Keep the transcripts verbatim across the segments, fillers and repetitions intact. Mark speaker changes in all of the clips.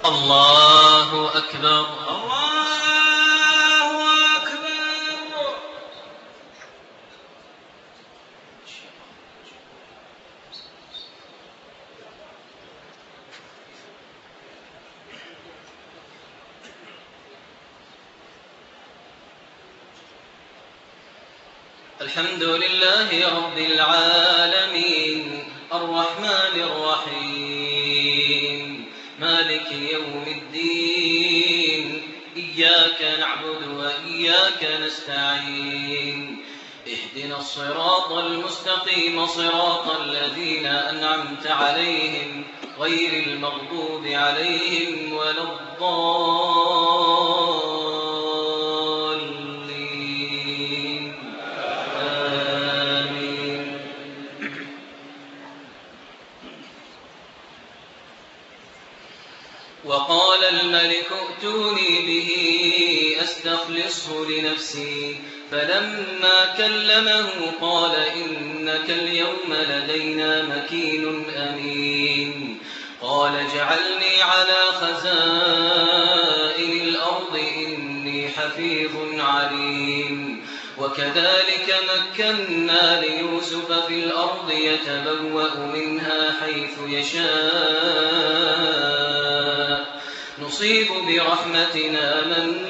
Speaker 1: الله أكبر.
Speaker 2: الله أكبر.
Speaker 1: الحمد لله رب العالمين الرحمن الرحيم مالك يوم الدين إياك نعبد وإياك نستعين اهدنا الصراط المستقيم صراط الذين أنعمت عليهم غير المغضوب عليهم ولا الضالين آمين. وقال الملك ائتوني به أستخلصه لنفسي فلما كلمه قال إنك اليوم لدينا مكين أمين. قال اجعلني على خزائن الأرض إني حفيظ عليم. وكذلك مكنا ليوسف في الأرض يتبوأ منها حيث يشاء نصيب برحمتنا من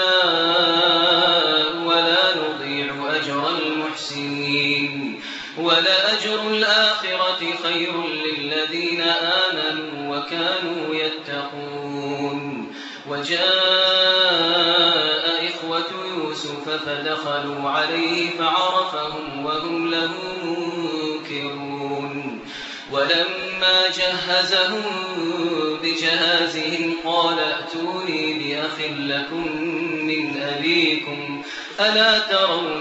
Speaker 1: نشاء ولا نضيع أجر المحسنين. ولأجر الآخرة خير للذين آمنوا وكانوا يتقون. وجاء إخوة يوسف فدخلوا عليه فعرفهم وهم له منكرون. ولما جهزهم بجهازهم قال ائتوني بأخ لكم من أبيكم ألا ترون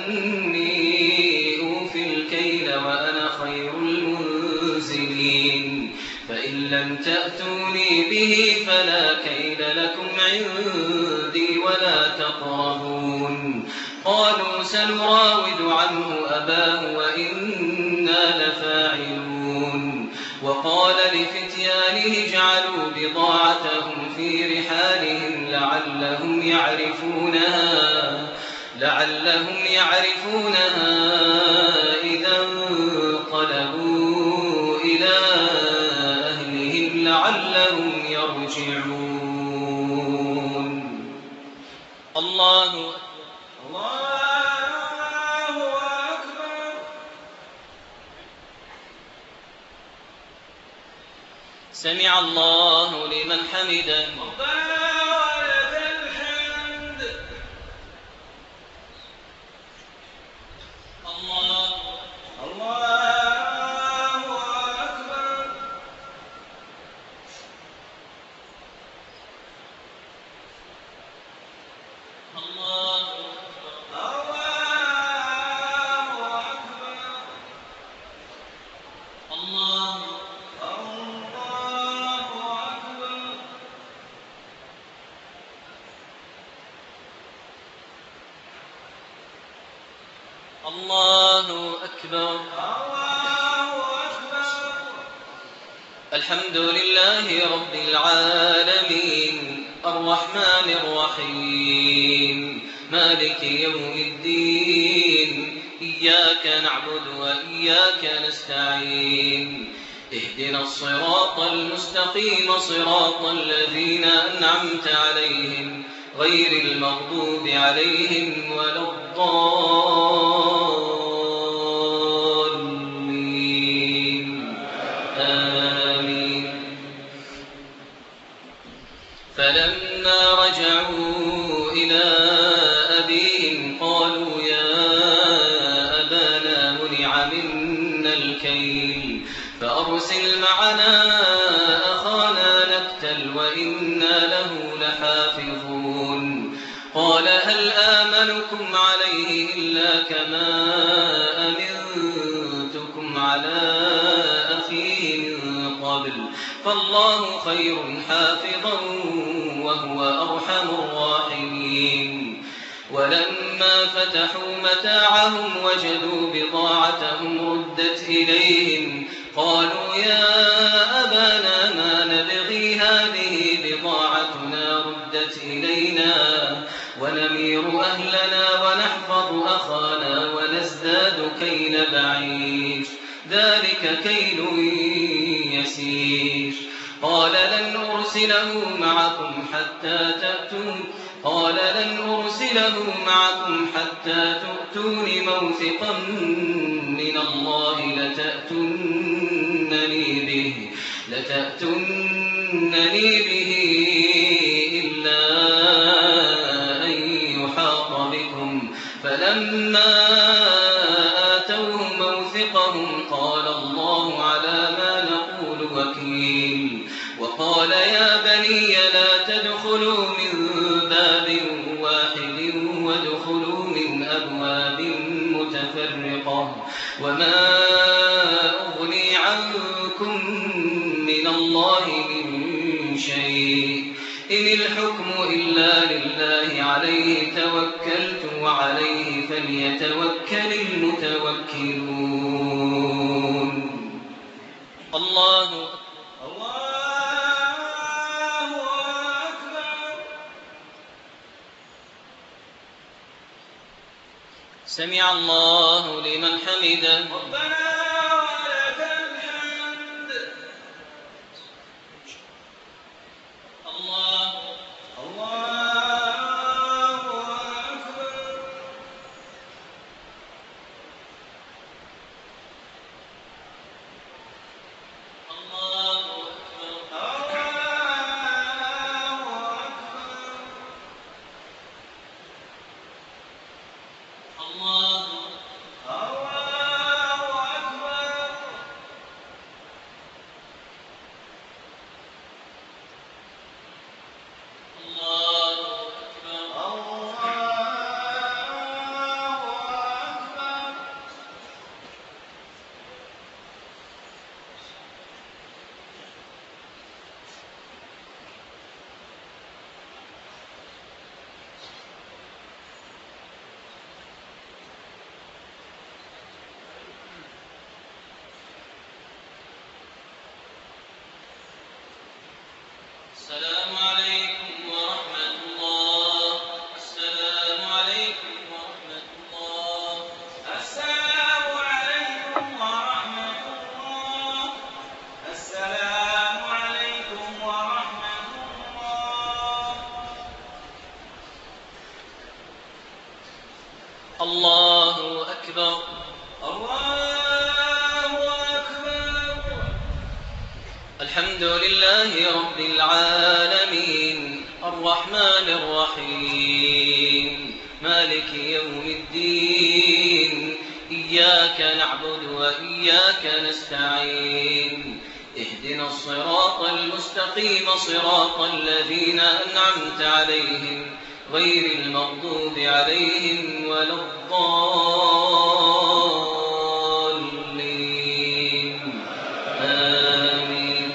Speaker 1: أني أوفي الكيل وأنا خير المنزلين. فإن لم تأتوني به فلا كيل لكم عندي ولا تقربون. قالوا سنراود عنه أباه وإنا لفاعلون. وقال لفتيانه اجعلوا بضاعتهم في رحالهم لعلهم يعرفونها لعلهم يعرفونها إذا انقلبوا إلى أهلهم لعلهم يرجعون. الله
Speaker 2: الله أكبر.
Speaker 1: سمع الله لمن حمده.
Speaker 2: ربنا ولك الحمد.
Speaker 1: الله
Speaker 2: الله أكبر.
Speaker 1: الله الله الله أكبر.
Speaker 2: الله أكبر.
Speaker 1: الحمد لله رب العالمين الرحمن الرحيم مالك يوم الدين إياك نعبد وإياك نستعين اهدنا الصراط المستقيم صراط الذين أنعمت عليهم غير المغضوب عليهم ولا الضالين آمين. فلما رجعوا إلى أبيهم قالوا يا أبانا منع منا الكيل فأرسل معنا أخانا نكتل وإنا له لحافظون. قال هل آمنكم عليه إلا كما أمنتكم على أخيه من قبل فالله خير حافظا وهو أرحم الراحمين. ولما فتحوا متاعهم وجدوا بضاعتهم ردت إليهم قالوا يا أبانا ما نبغي هذه ذلك كيل يسير. قال لن أرسله معكم حتى تأتون قال لن أرسله معكم حتى تؤتون موثقا من الله لتأتونني به لتأتونني به إلا أن يحاط بكم. فلما آتوه موثقهم قال الله على ما نقول وكيل. وقال يا بني لا تدخلوا من باب واحد وادخلوا من أبواب متفرقة وما أغني عنكم من الله من شيء إن الحكم إلا لله عليه توكلت وعليه فليتوكل المتوكلون. الله سمع الله لمن حمده.
Speaker 2: ربنا ولك الحمد.
Speaker 1: الله
Speaker 2: الله أكبر.
Speaker 1: الله أكبر. الله السلام عليكم ورحمة الله. السلام عليكم ورحمة الله.
Speaker 2: السلام عليكم ورحمة الله. السلام عليكم ورحمة الله.
Speaker 1: الله أكبر.
Speaker 2: الله أكبر.
Speaker 1: الحمد لله رب العالمين الرحمن الرحيم مالك يوم الدين إياك نعبد وإياك نستعين اهدنا الصراط المستقيم صراط الذين أنعمت عليهم غير المغضوب عليهم ولا الضالين آمين.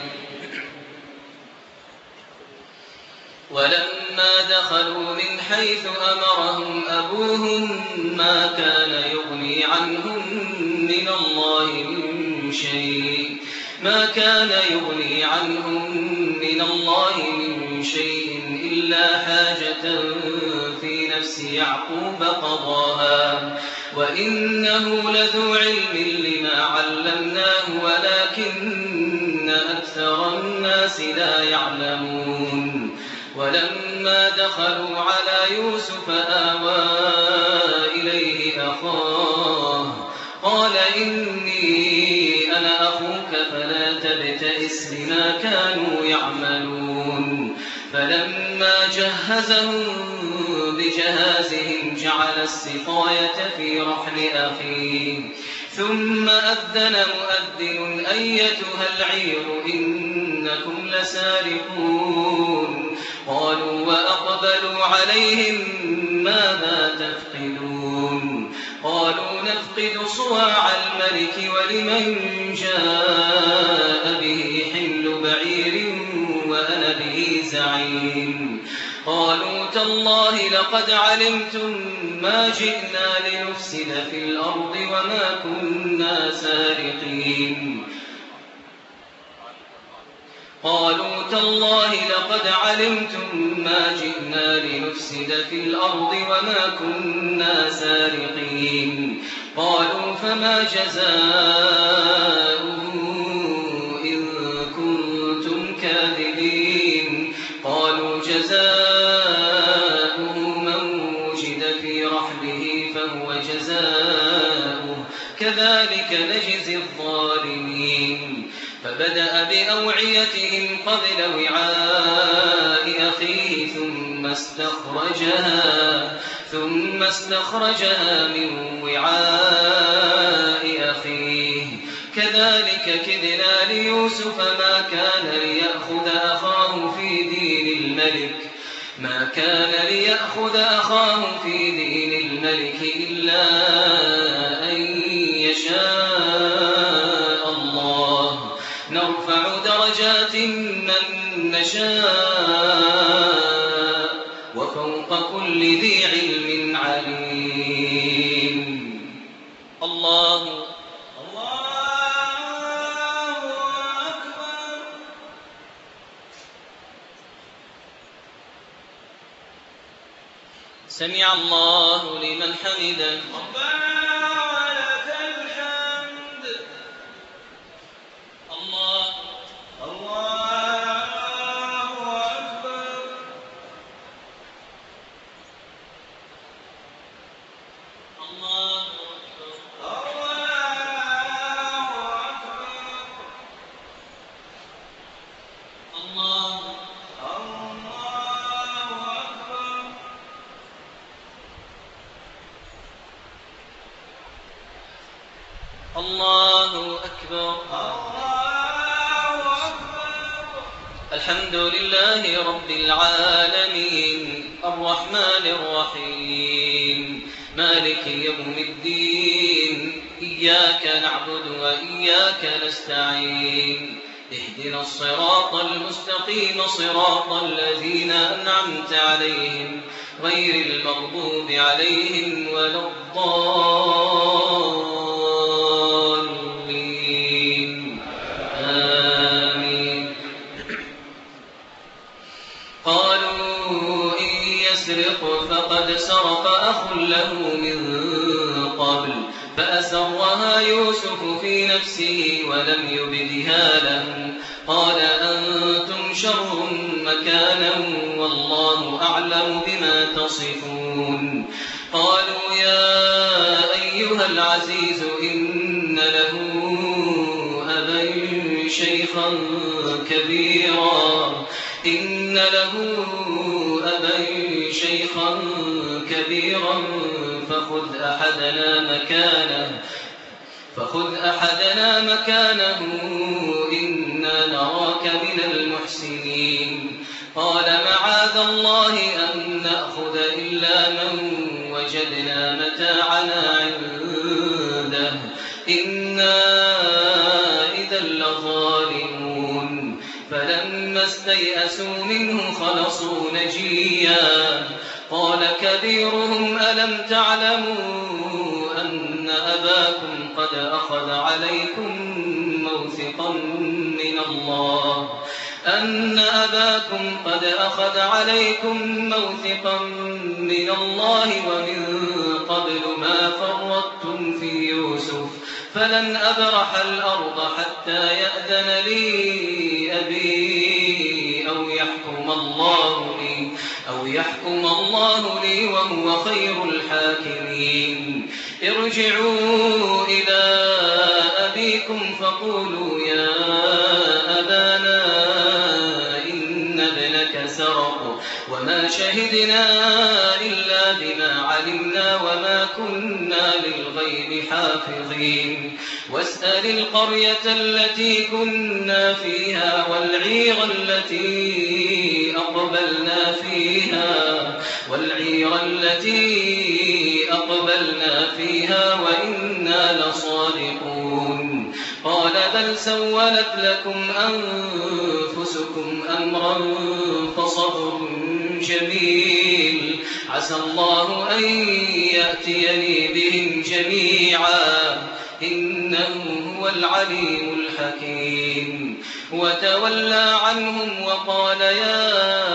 Speaker 1: ولما دخلوا من حيث أمرهم أبوهم ما كان يغني عنهم من الله من شيء ما كان يغني عنهم من الله من شيء إلا حاجة في نفس يعقوب قضاها وإنه لذو علم لما علمناه ولكن أكثر الناس لا يعلمون. ولما دخلوا على يوسف آوى إليه أخاه قال إني أنا أخوك فلا تبتئس بما كانوا يعملون. فلما جهزهم بجهازهم جعل السقاية في رحل أخيه ثم أذن مؤذن أيتها العير إنكم لسارقون. قالوا وأقبلوا عليهم ماذا تفقدون قالوا نفقد صواع الملك ولمن جاء به حمل بعير وأنا به زعيم. قالوا تالله لقد علمتم ما جئنا لنفسد في الأرض وما كنا سارقين قالوا تالله لقد علمتم ما جئنا لنفسد في الأرض وما كنا سارقين. قالوا فما جزاؤه الظالمين فبدأ بأوعيتهم قبل وعاء أخيه ثم استخرجها ثم استخرجها من وعاء أخيه كذلك كدنا ليوسف ما كان ليأخذ أخاه في دين الملك ما كان ليأخذ أخاه في دين الملك إلا أن يشاء الله نرفع درجات من نشاء وفوق كل ذي علم عليم الله
Speaker 2: الله أكبر.
Speaker 1: سمع الله لمن حمده
Speaker 2: ربنا ولك الحمد.
Speaker 1: الله
Speaker 2: الله أكبر.
Speaker 1: الله أكبر
Speaker 2: الله أكبر.
Speaker 1: الله
Speaker 2: الله أكبر.
Speaker 1: الله أكبر
Speaker 2: الله أكبر.
Speaker 1: الحمد لله رب العالمين الرحمن الرحيم مالك يوم الدين إياك نعبد وإياك نستعين اهدنا الصراط المستقيم صراط الذين أنعمت عليهم غير المغضوب عليهم ولا الضالين آمين قالوا إن يسرق فقد سرق أخ له من قبل فأسرها يوسف في نفسه ولم يبدها لهم قال أنتم شر مكانا والله أعلم بما تصفون قالوا يا أيها العزيز إن له أبا شيخا كبيرا إن له أبا شيخا كبيرا فخذ أحدنا مكانه فخذ أحدنا مكانه إنا نراك من المحسنين قال معاذ الله أن نأخذ إلا من وجدنا متاعنا عنده إنا إذا لظالمون فلما استيئسوا منه خلصوا نجيا قال كبيرهم ألم تعلموا أن أباكم قد أخذ عليكم موثقا من الله أن أباكم قد أخذ عليكم موثقا من الله ومن قبل ما فرطتم في يوسف فلن أبرح الأرض حتى يأذن لي أبي أو يحكم الله لي أو يحكم الله لي وهو خير الحاكمين ارجعوا إلى أبيكم فقولوا يا أبانا إن ابنك سرق وما شهدنا إلا بما علمنا وما كنا للغيب حافظين واسأل القرية التي كنا فيها والعير التي أقبلنا فيها والعير التي أقبلنا فيها وإنا لصادقون قال بل سولت لكم أنفسكم أمرا فصبر جميل عسى الله أن يأتيني بهم جميعا إنه هو العليم الحكيم وتولى عنهم وقال يا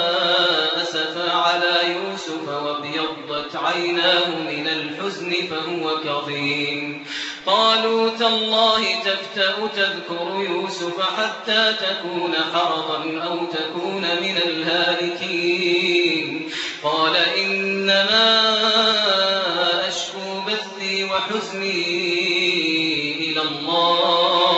Speaker 1: أسفا على يوسف وابيضت عيناه من الحزن فهو كظيم قالوا تالله تفتأ تذكر يوسف حتى تكون حرضا أو تكون من الهالكين قال إنما أشكو بثي وحزني إلى الله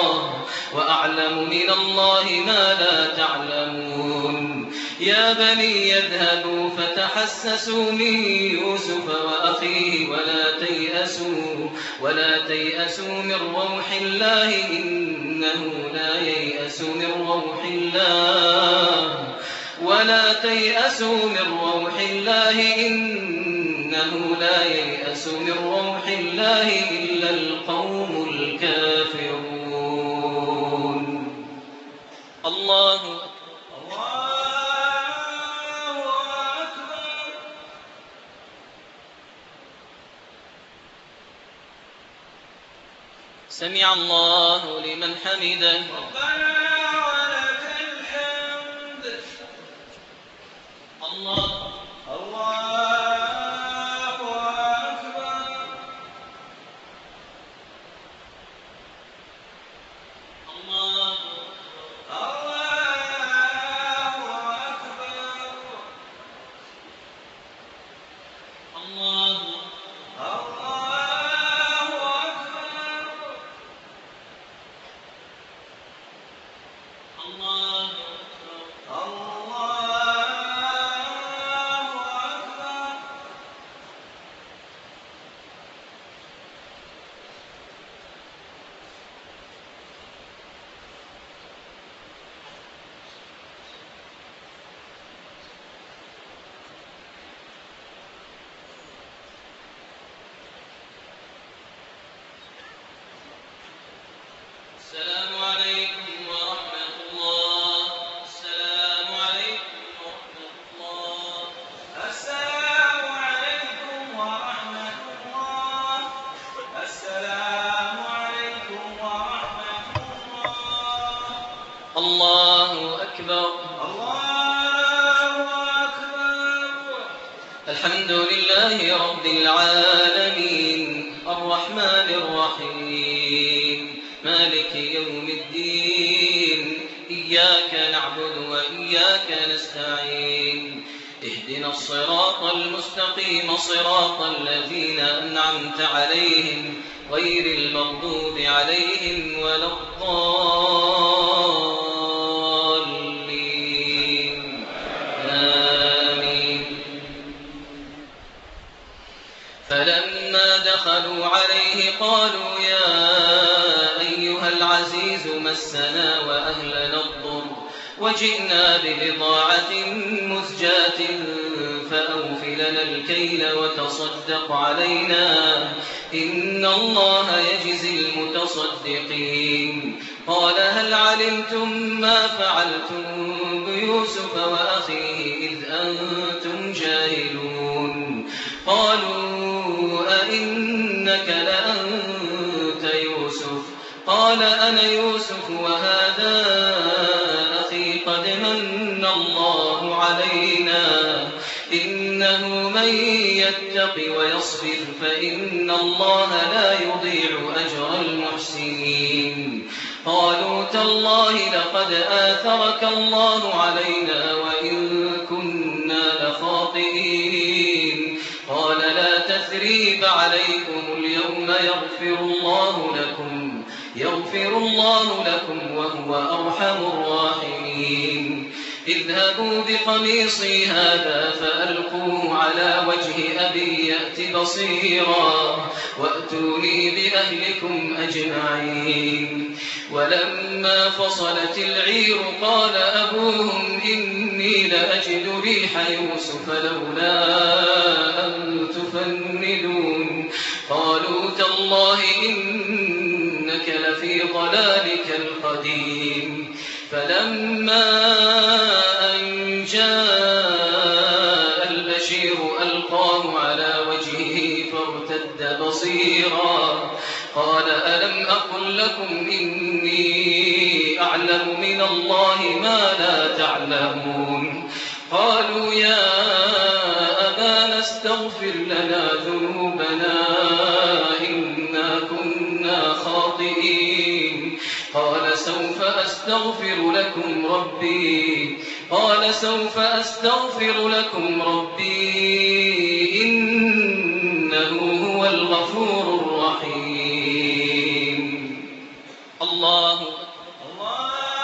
Speaker 1: من الله ما لا تعلمون يا بني اذهبوا فتحسسوا من يوسف وأخيه ولا تيأسوا ولا تيأسوا من روح الله إنه لا ييأس من روح الله ولا تيأسوا من روح الله إنه لا ييأس من روح الله إلا القوم الكافرون. الله
Speaker 2: الله أكبر.
Speaker 1: سمع الله لمن حمده.
Speaker 2: ربنا ولك الحمد.
Speaker 1: الله
Speaker 2: الله أكبر.
Speaker 1: الله
Speaker 2: الله أكبر.
Speaker 1: الله
Speaker 2: الله أكبر.
Speaker 1: الله
Speaker 2: الله أكبر.
Speaker 1: السلام عليكم ورحمة الله. السلام عليكم ورحمة الله.
Speaker 2: السلام عليكم ورحمة الله. السلام عليكم ورحمة الله.
Speaker 1: الله أكبر.
Speaker 2: الله أكبر.
Speaker 1: الحمد لله رب العالمين الرحمن الرحيم مالك يوم الدين إياك نعبد وإياك نستعين اهدنا الصراط المستقيم صراط الذين أنعمت عليهم غير المغضوب عليهم ولا الضالين آمين. فلما دخلوا عليه قالوا يا أيها العزيز مسنا وأهلنا الضر وجئنا ببضاعة مزجاة فأوف لنا الكيل وتصدق علينا إن الله يجزي المتصدقين. قال هل علمتم ما فعلتم بيوسف وأخيه إذ أنتم جاهلون؟ قالوا أئنك لأنت يوسف؟ قال أنا يوسف وهذا أخي قد من الله علينا إنه من يتق ويصبر فإن الله لا يضيع أجر المحسنين. قالوا تالله لقد آثرك الله علينا وإن كنا لخاطئين. قال لا تثريب عليكم اليوم يغفر الله لكم يغفر الله لكم وهو أرحم الراحمين. اذهبوا بقميصي هذا فألقوه على وجه أبي يأت بصيرا وأتوني بأهلكم أجمعين. ولما فصلت العير قال أبوهم إني لأجد ريح يوسف لولا أن تفندون. قالوا تالله إنك لفي ضلالك القديم. فلما أن جاء البشير ألقاه على وجهه فارتد بصيرا قال ألم أقل لكم إني أعلم من الله ما لا تعلمون؟ قالوا يا أبانا استغفر لنا ذنوبنا إنا كنا خاطئين. قال سوف أستغفر لكم ربي قال سوف أستغفر لكم ربي إنه هو الغفور الرحيم. الله
Speaker 2: الله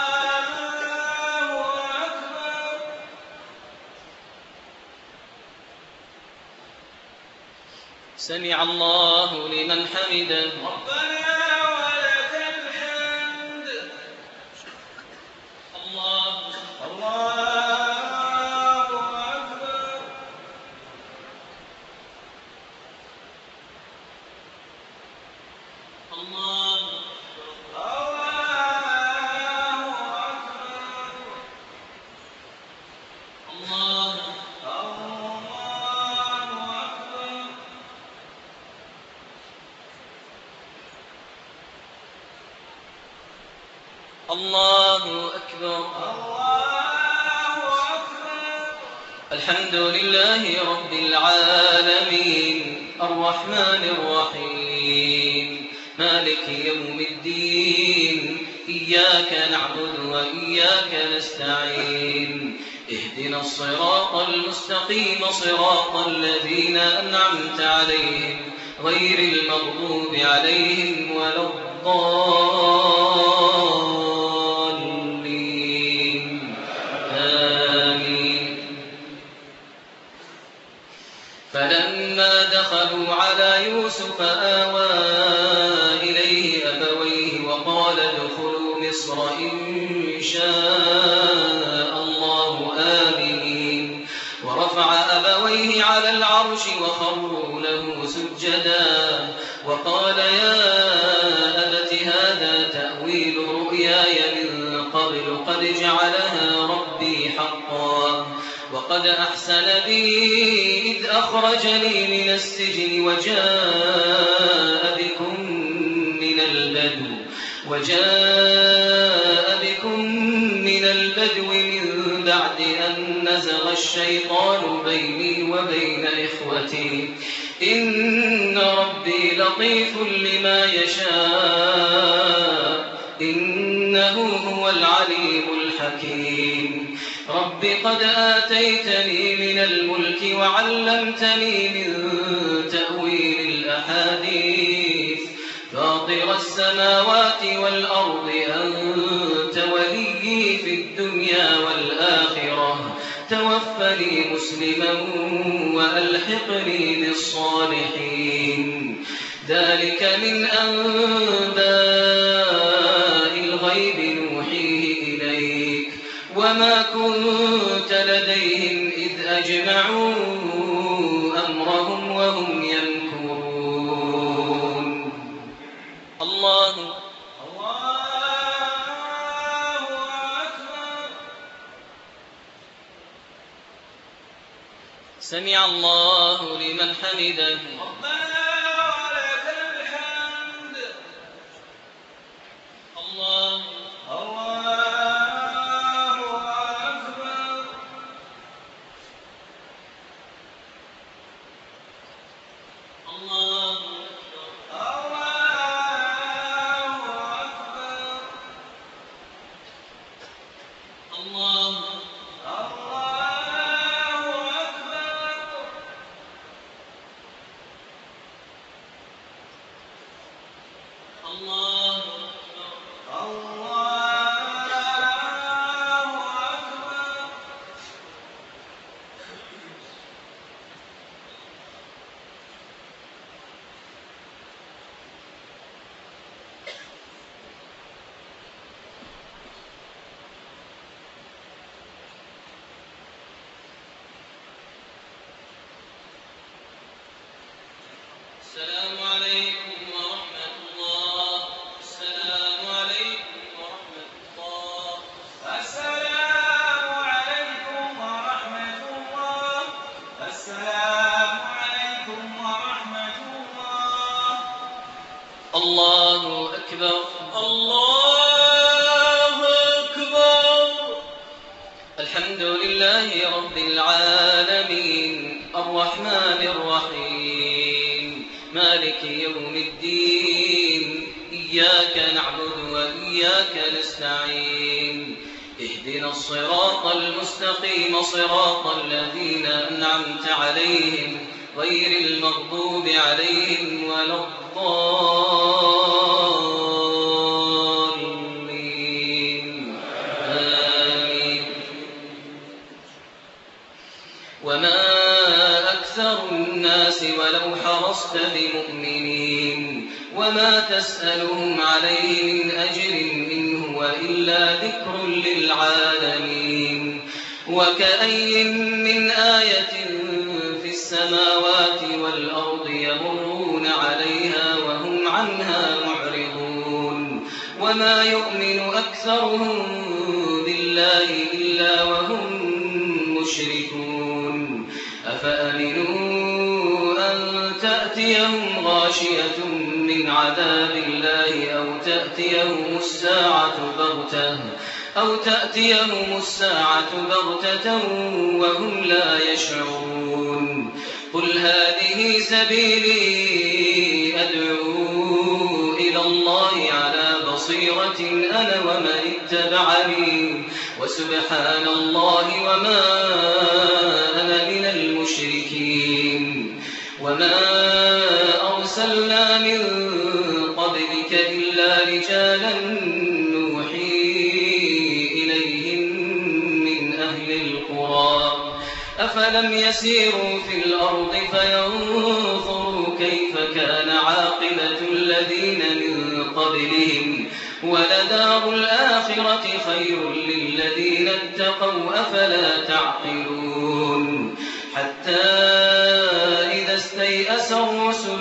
Speaker 1: سمع الله لمن حمده.
Speaker 2: ربنا ولك الحمد. الله الله أكبر.
Speaker 1: الله الله أكبر.
Speaker 2: الله أكبر.
Speaker 1: الحمد لله رب العالمين الرحمن الرحيم مالك يوم الدين إياك نعبد وإياك نستعين اهدنا الصراط المستقيم صراط الذين أنعمت عليهم غير المغضوب عليهم ولا الضالين آمين. فلما دخلوا على يوسف آوى إليه أبويه وقال ادخلوا مصر إن شاء الله آمنين ورفع أبويه على العرش وخروا له سجدا وقال يا أبت هذا تأويل رؤياي من قبل قد جعلها ربي حقا وقد أحسن بي إذ أخرجني من السجن وجاء بكم من البدو وجاء بكم من البدو من بعد أن نزغ الشيطان بيني وبين إخوتي إن ربي لطيف لما يشاء إنه هو العليم الحكيم. رب قد آتيتني من الملك وعلمتني من تأويل الأحاديث فاطر السماوات والأرض أنت وليي في الدنيا والآخرة توفني مسلما وألحقني بالصالحين. ذلك من أنباء الغيب نوحيه إليك وما كنت لديهم إذ أجمعوا أمرهم وهم يمكرون. الله
Speaker 2: الله أكبر.
Speaker 1: سمع الله لمن حمده.
Speaker 2: ربنا ولك الحمد.
Speaker 1: الله
Speaker 2: الله أكبر.
Speaker 1: الله الله السلام عليكم ورحمة الله. السلام عليكم ورحمة الله.
Speaker 2: السلام عليكم ورحمة الله. السلام عليكم ورحمة الله.
Speaker 1: الله أكبر. الله أكبر. الحمد لله رب العالمين الرحمن الرحيم مالك يوم الدين إياك نعبد وإياك نستعين اهدنا الصراط المستقيم صراط الذين أنعمت عليهم غير المغضوب عليهم ولا الضالين آمين. وما أكثر الناس ولو حرصت ولست بمؤمنين وما تسألهم عليه من أجر إن هو إلا ذكر للعالمين وكأي من آية في السماوات والأرض يمرون عليها وهم عنها معرضون وما يؤمن أكثرهم بالله إلا وهم مشركون أفأمنوا أن تأتيهم غاشية من عذاب الله أو تأتيهم الساعة بغتة أو تأتيهم الساعة بغتة وهم لا يشعرون قل هذه سبيلي أدعو إلى الله على بصيرة أنا ومن اتبعني وسبحان الله وما أنا من المشركين وما أرسلنا من قبلك إلا رجالا نوحي إليهم من أهل القرى أفلم يسيروا في الأرض فينظروا كيف كان عاقبة الذين من قبلهم ولدار الآخرة خير للذين اتقوا أفلا تعقلون حتى إذا استيأس الرسل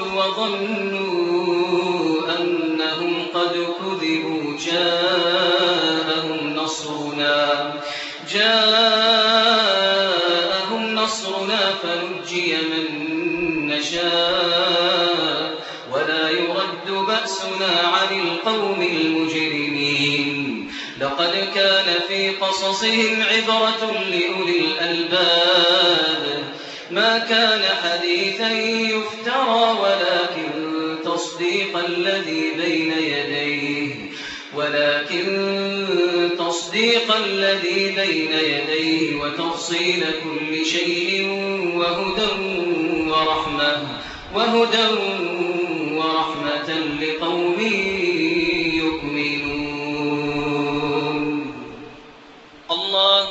Speaker 1: وظنوا أنهم قد كذبوا جاءهم نصرنا جاءهم نصرنا فنجي من نشاء ولا يرد بأسنا عن القوم المجرمين لقد كان في قصصهم عبرة لأولي الألباب ما كان حديثا يفترى ولكن تصديق الذي بين يديه ولكن تصديق الذي بين يديه وتفصيل كل شيء وهدى ورحمة وهدى ورحمة لقوم يؤمنون الله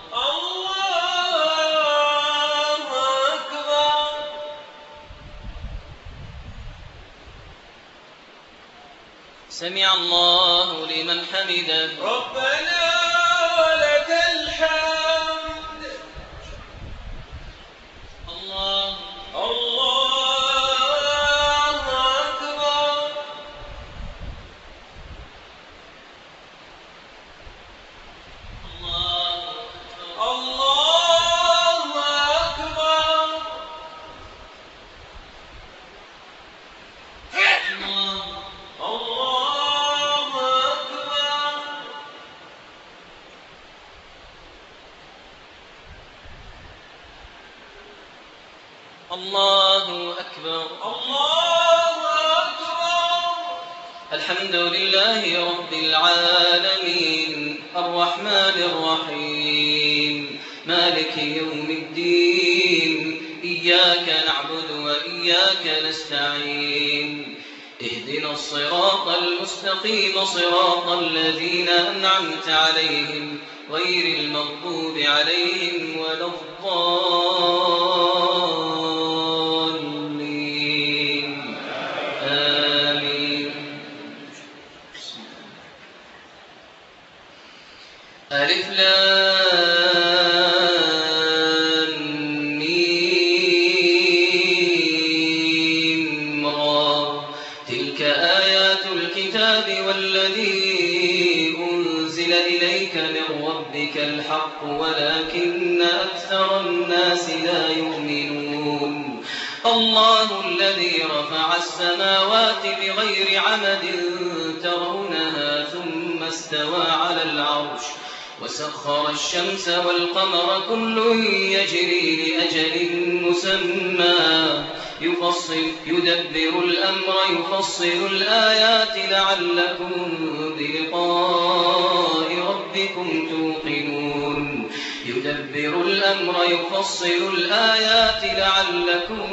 Speaker 1: سمع الله لمن حمده
Speaker 2: ربنا ولك الحمد
Speaker 1: الله
Speaker 2: الله أكبر الله أكبر
Speaker 1: الله أكبر
Speaker 2: الله أكبر
Speaker 1: الحمد لله رب العالمين الرحمن الرحيم مالك يوم الدين إياك نعبد وإياك نستعين اهدنا الصراط المستقيم صراط الذين أنعمت عليهم غير المغضوب عليهم ولا الضالين آمين ألف لام ميم را تلك آيات الكتاب والذي أنزل إليك من ربك الحق ولكن أكثر الناس لا يؤمنون الله الذي رفع السماوات بغير عمد ترونها ثم استوى على العرش وسخر الشمس والقمر كل يجري لأجل مسمى يفصل يدبر الأمر يفصل الآيات لعلكم بلقاء ربكم توقنون يدبر الأمر يفصل الآيات لعلكم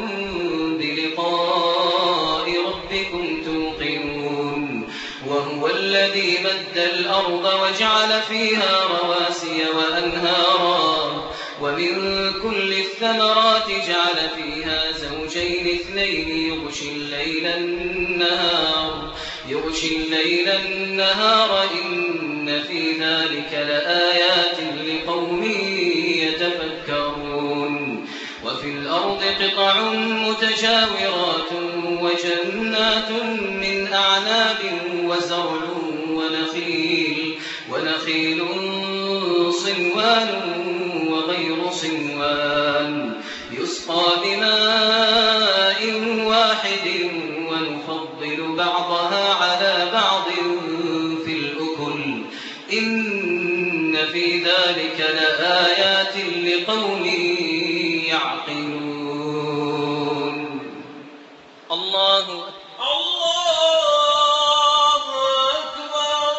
Speaker 1: بلقاء ربكم توقنون وهو الذي مد الأرض وجعل فيها رواسي وأنهارا ومن كل الثمرات جعل فيها زوجين اثنين الليل النهار يغشي الليل النهار إن في ذلك لآيات لقوم يتفكرون وفي الأرض قطع متجاورات وجنات من أعناب وزرع ونخيل ونخيل صنوان وغير صنوان يسقى بماء واحد ونفضل بعضها على بعض في الأكل إن في ذلك لآيات لقوم يعقلون. الله
Speaker 2: الله أكبر.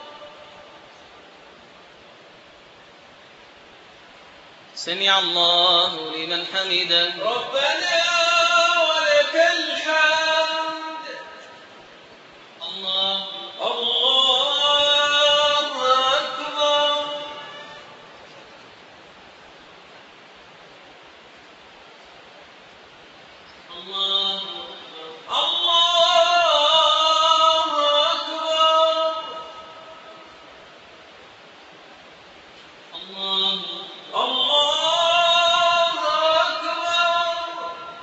Speaker 1: سمع الله لمن حمده.
Speaker 2: ربنا ولك الحمد.
Speaker 1: الله
Speaker 2: الله أكبر.
Speaker 1: الله
Speaker 2: الله أكبر.
Speaker 1: الله
Speaker 2: الله أكبر.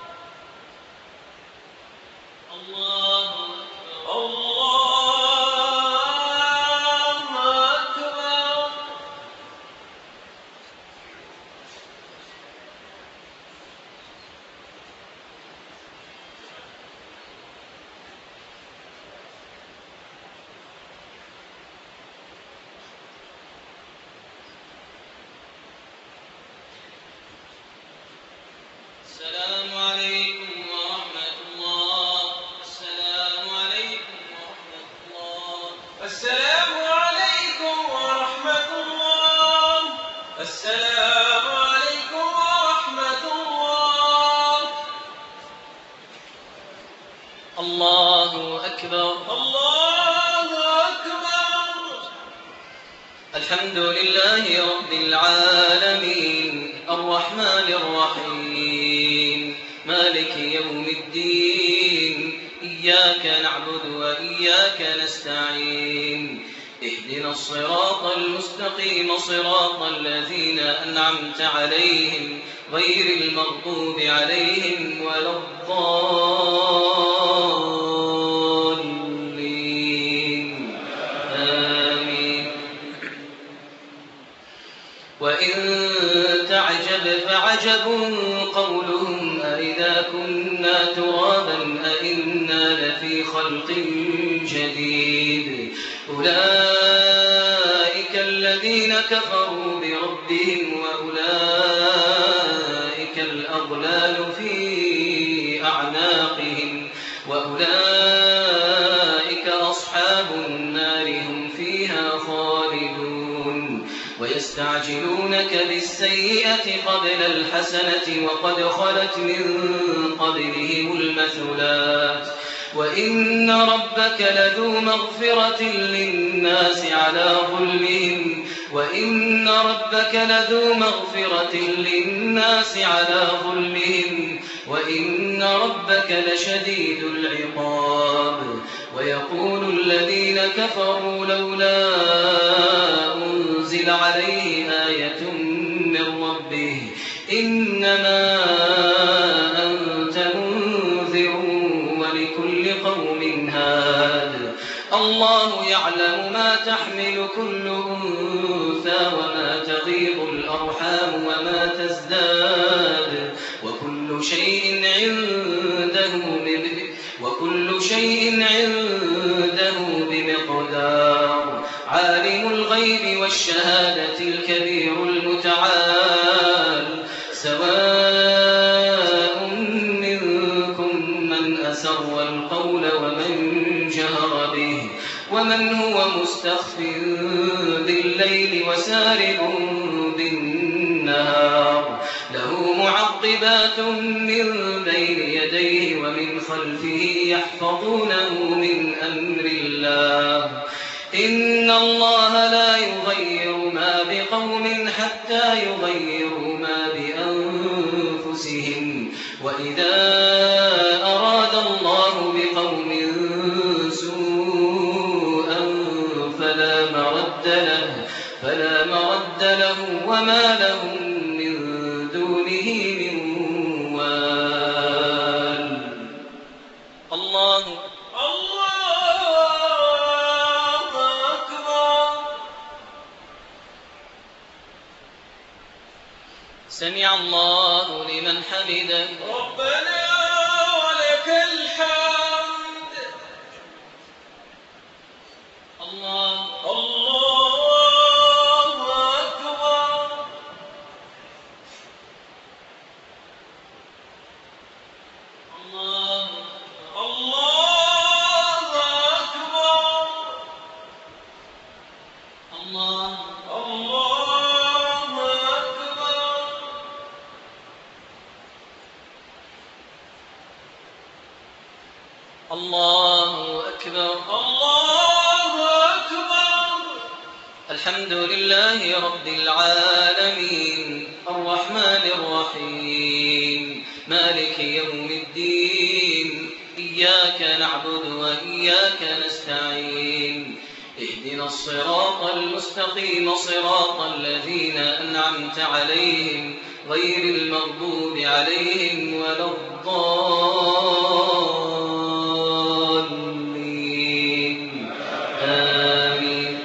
Speaker 1: الله
Speaker 2: الله أكبر.
Speaker 1: السلام عليكم ورحمة الله. السلام عليكم ورحمة الله.
Speaker 2: السلام عليكم ورحمة الله. السلام عليكم ورحمة الله.
Speaker 1: الله أكبر.
Speaker 2: الله أكبر.
Speaker 1: الحمد لله رب العالمين الرحمن الرحيم مالك يوم الدين إياك نعبد وإياك نستعين اهدنا الصراط المستقيم صراط الذين أنعمت عليهم غير المغضوب عليهم ولا الضالين آمين. وإن تعجب فعجب قولهم أإذا كنا ترابا أإنا لفي خلق جديد أولئك الذين كفروا بربهم وأولئك الأغلال في أعناقهم وأولئك أصحاب النار هم فيها خالدون. ويستعجلونك بالسيئة قبل الحسنة وقد خلت من قبلهم المثلات وإن ربك لذو مغفرة للناس على ظلمهم وإن ربك لذو مغفرة للناس على ظلمهم وإن ربك لشديد العقاب. ويقول الذين كفروا لولا أنزل عليه آية من ربه إنما أنت منذر ولكل قوم هاد. الله يعلم ما تحمل كل أنثى وما تغيض الأرحام وما تزداد وكل شيء عنده وكل شيء عنده بمقدار. عالم الغيب والشهادة الكبير المتعال سواء منكم من أسر القول ومن جهر به ومن هو مستخف بالليل وسارب بالنهار له معقبات من بين يديه ومن خلفه يحفظونه من أمر الله إن الله لا يغير ما بقوم حتى يغيروا ما بأنفسهم وإذا أراد الله بقوم له فلا مرد له وما لهم من دونه من وال. الله
Speaker 2: الله أكبر.
Speaker 1: سمع الله لمن حمده.
Speaker 2: ربنا ولك الحمد.
Speaker 1: الله
Speaker 2: الله أكبر.
Speaker 1: الله
Speaker 2: الله أكبر.
Speaker 1: الله
Speaker 2: الله أكبر.
Speaker 1: الله أكبر.
Speaker 2: الله أكبر.
Speaker 1: الحمد لله رب العالمين الرحمن الرحيم مالك يوم الدين إياك نعبد وإياك نستعين اهدنا الصراط المستقيم صراط الذين أنعمت عليهم غير المغضوب عليهم ولا الضالين آمين.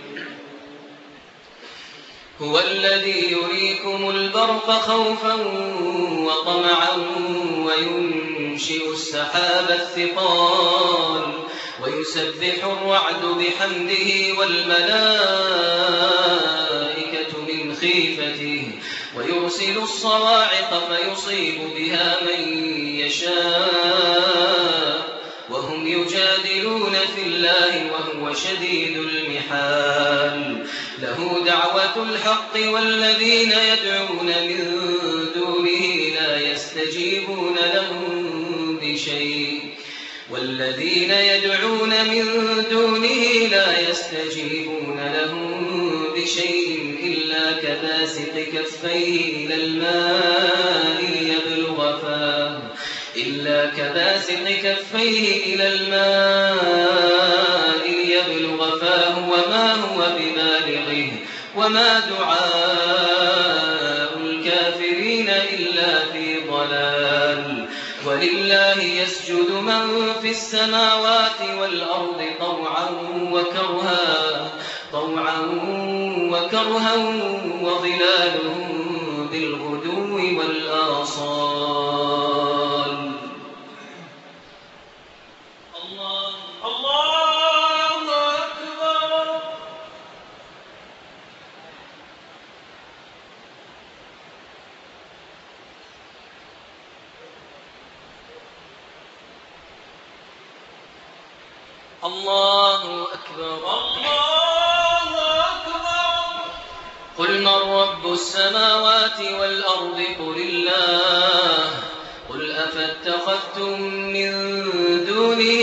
Speaker 1: هو الذي يريكم البرق خوفا وطمعا وينشئ السحاب الثقال ويسبح الرعد بحمده والملائكة من خيفته ويرسل الصواعق فيصيب بها من يشاء وهم يجادلون في الله وهو شديد المحال. له دعوة الحق والذين يدعون من دونه لا يستجيبون لهم بشيء والذين يدعون من دونه لا يستجيبون لهم بشيء إلا كباسط كفيه إلى الماء ليبلغ فاه إلا كباسط كفيه إلى الماء ليبلغ فاه وما هو ببالغه وما دعاء الكافرين إلا في ضلال. ولله يسجد من في السماوات والأرض طوعا وكرها طوعا وكرها وظلالهم بالغدو والآصال. الله
Speaker 2: الله أكبر.
Speaker 1: الله أكبر.
Speaker 2: الله أكبر.
Speaker 1: قل من رب السماوات والأرض قل الله قل أفاتخذتم من دونه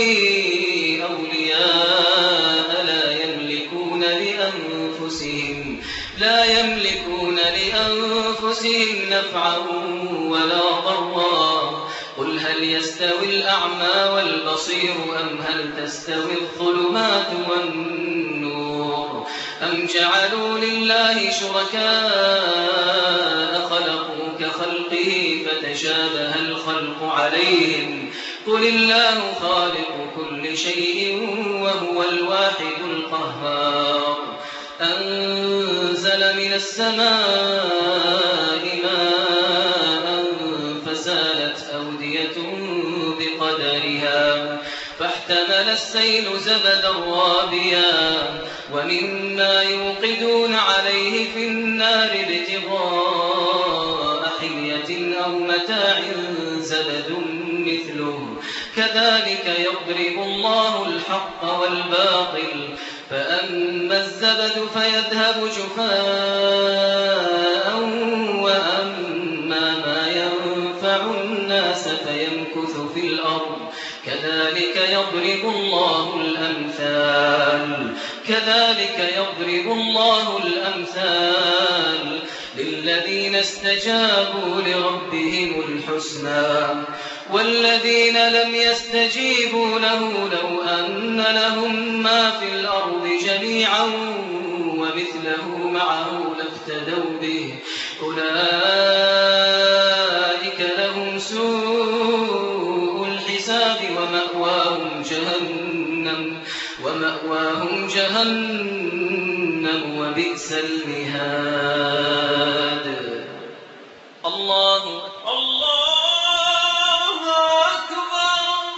Speaker 1: أولياء لا يملكون لأنفسهم لا يملكون لأنفسهم نفعا ولا ضرا. قل هل يستوي الأعمى والبصير أم هل تستوي الظلمات والنور أم جعلوا لله شركاء خلقوا كخلقه فتشابه الخلق عليهم قل الله خالق كل شيء وهو الواحد القهار. أنزل من السماء ماء فسالت أودية بقدرها فاحتمل السيل زبدا رابيا ومما يوقدون عليه في النار ابتغاء حلية أو متاع زبد مثله كذلك يضرب الله الحق والباطل فأما الزبد فيذهب جفاء وأما ما ينفع الناس فيمكث في الأرض كذلك يضرب الله الأمثال كذلك يضرب الله الأمثال للذين استجابوا لربهم الحسنى والذين لم يستجيبوا له لو أن لهم ما في الأرض جميعا معه لافتدوا به أولئك لهم سوء الحساب ومأواهم جهنم ومأواهم جهنم وبئس المهاد. الله
Speaker 2: الله أكبر.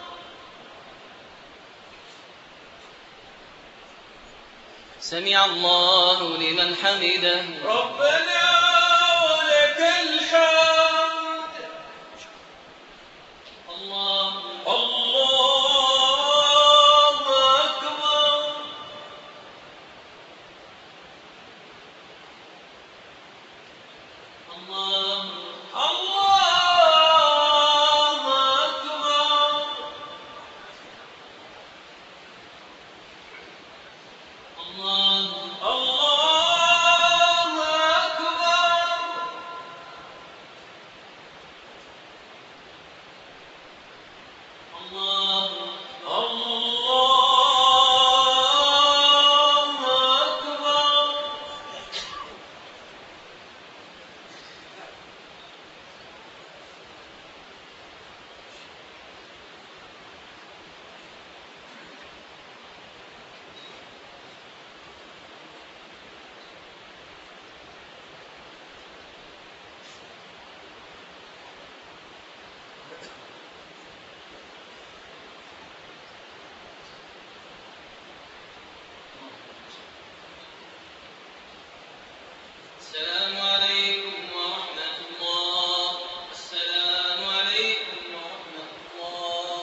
Speaker 1: سمع الله لمن حمده.
Speaker 2: ربنا ولك الحمد.
Speaker 1: الله
Speaker 2: الله أكبر.
Speaker 1: الله
Speaker 2: الله أكبر.
Speaker 1: الله
Speaker 2: الله أكبر.
Speaker 1: الله
Speaker 2: الله أكبر.
Speaker 1: السلام عليكم ورحمة الله. السلام عليكم ورحمة الله.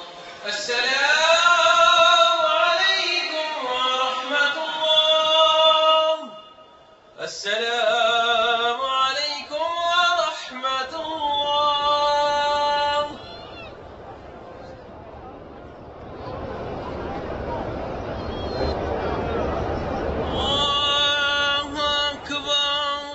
Speaker 2: السلام عليكم ورحمة الله. السلام عليكم ورحمة الله. الله أكبر.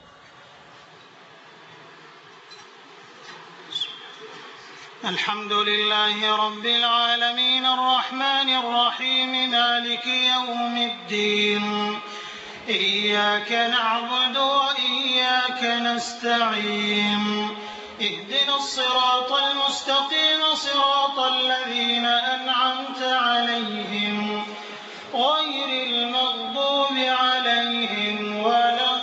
Speaker 3: الحمد لله رب العالمين الرحمن الرحيم مالك يوم الدين إياك نعبد وإياك نستعين اهدنا الصراط المستقيم صراط الذين أنعمت عليهم غير المغضوب عليهم ولا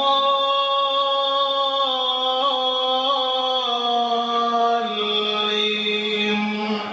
Speaker 3: الضالين.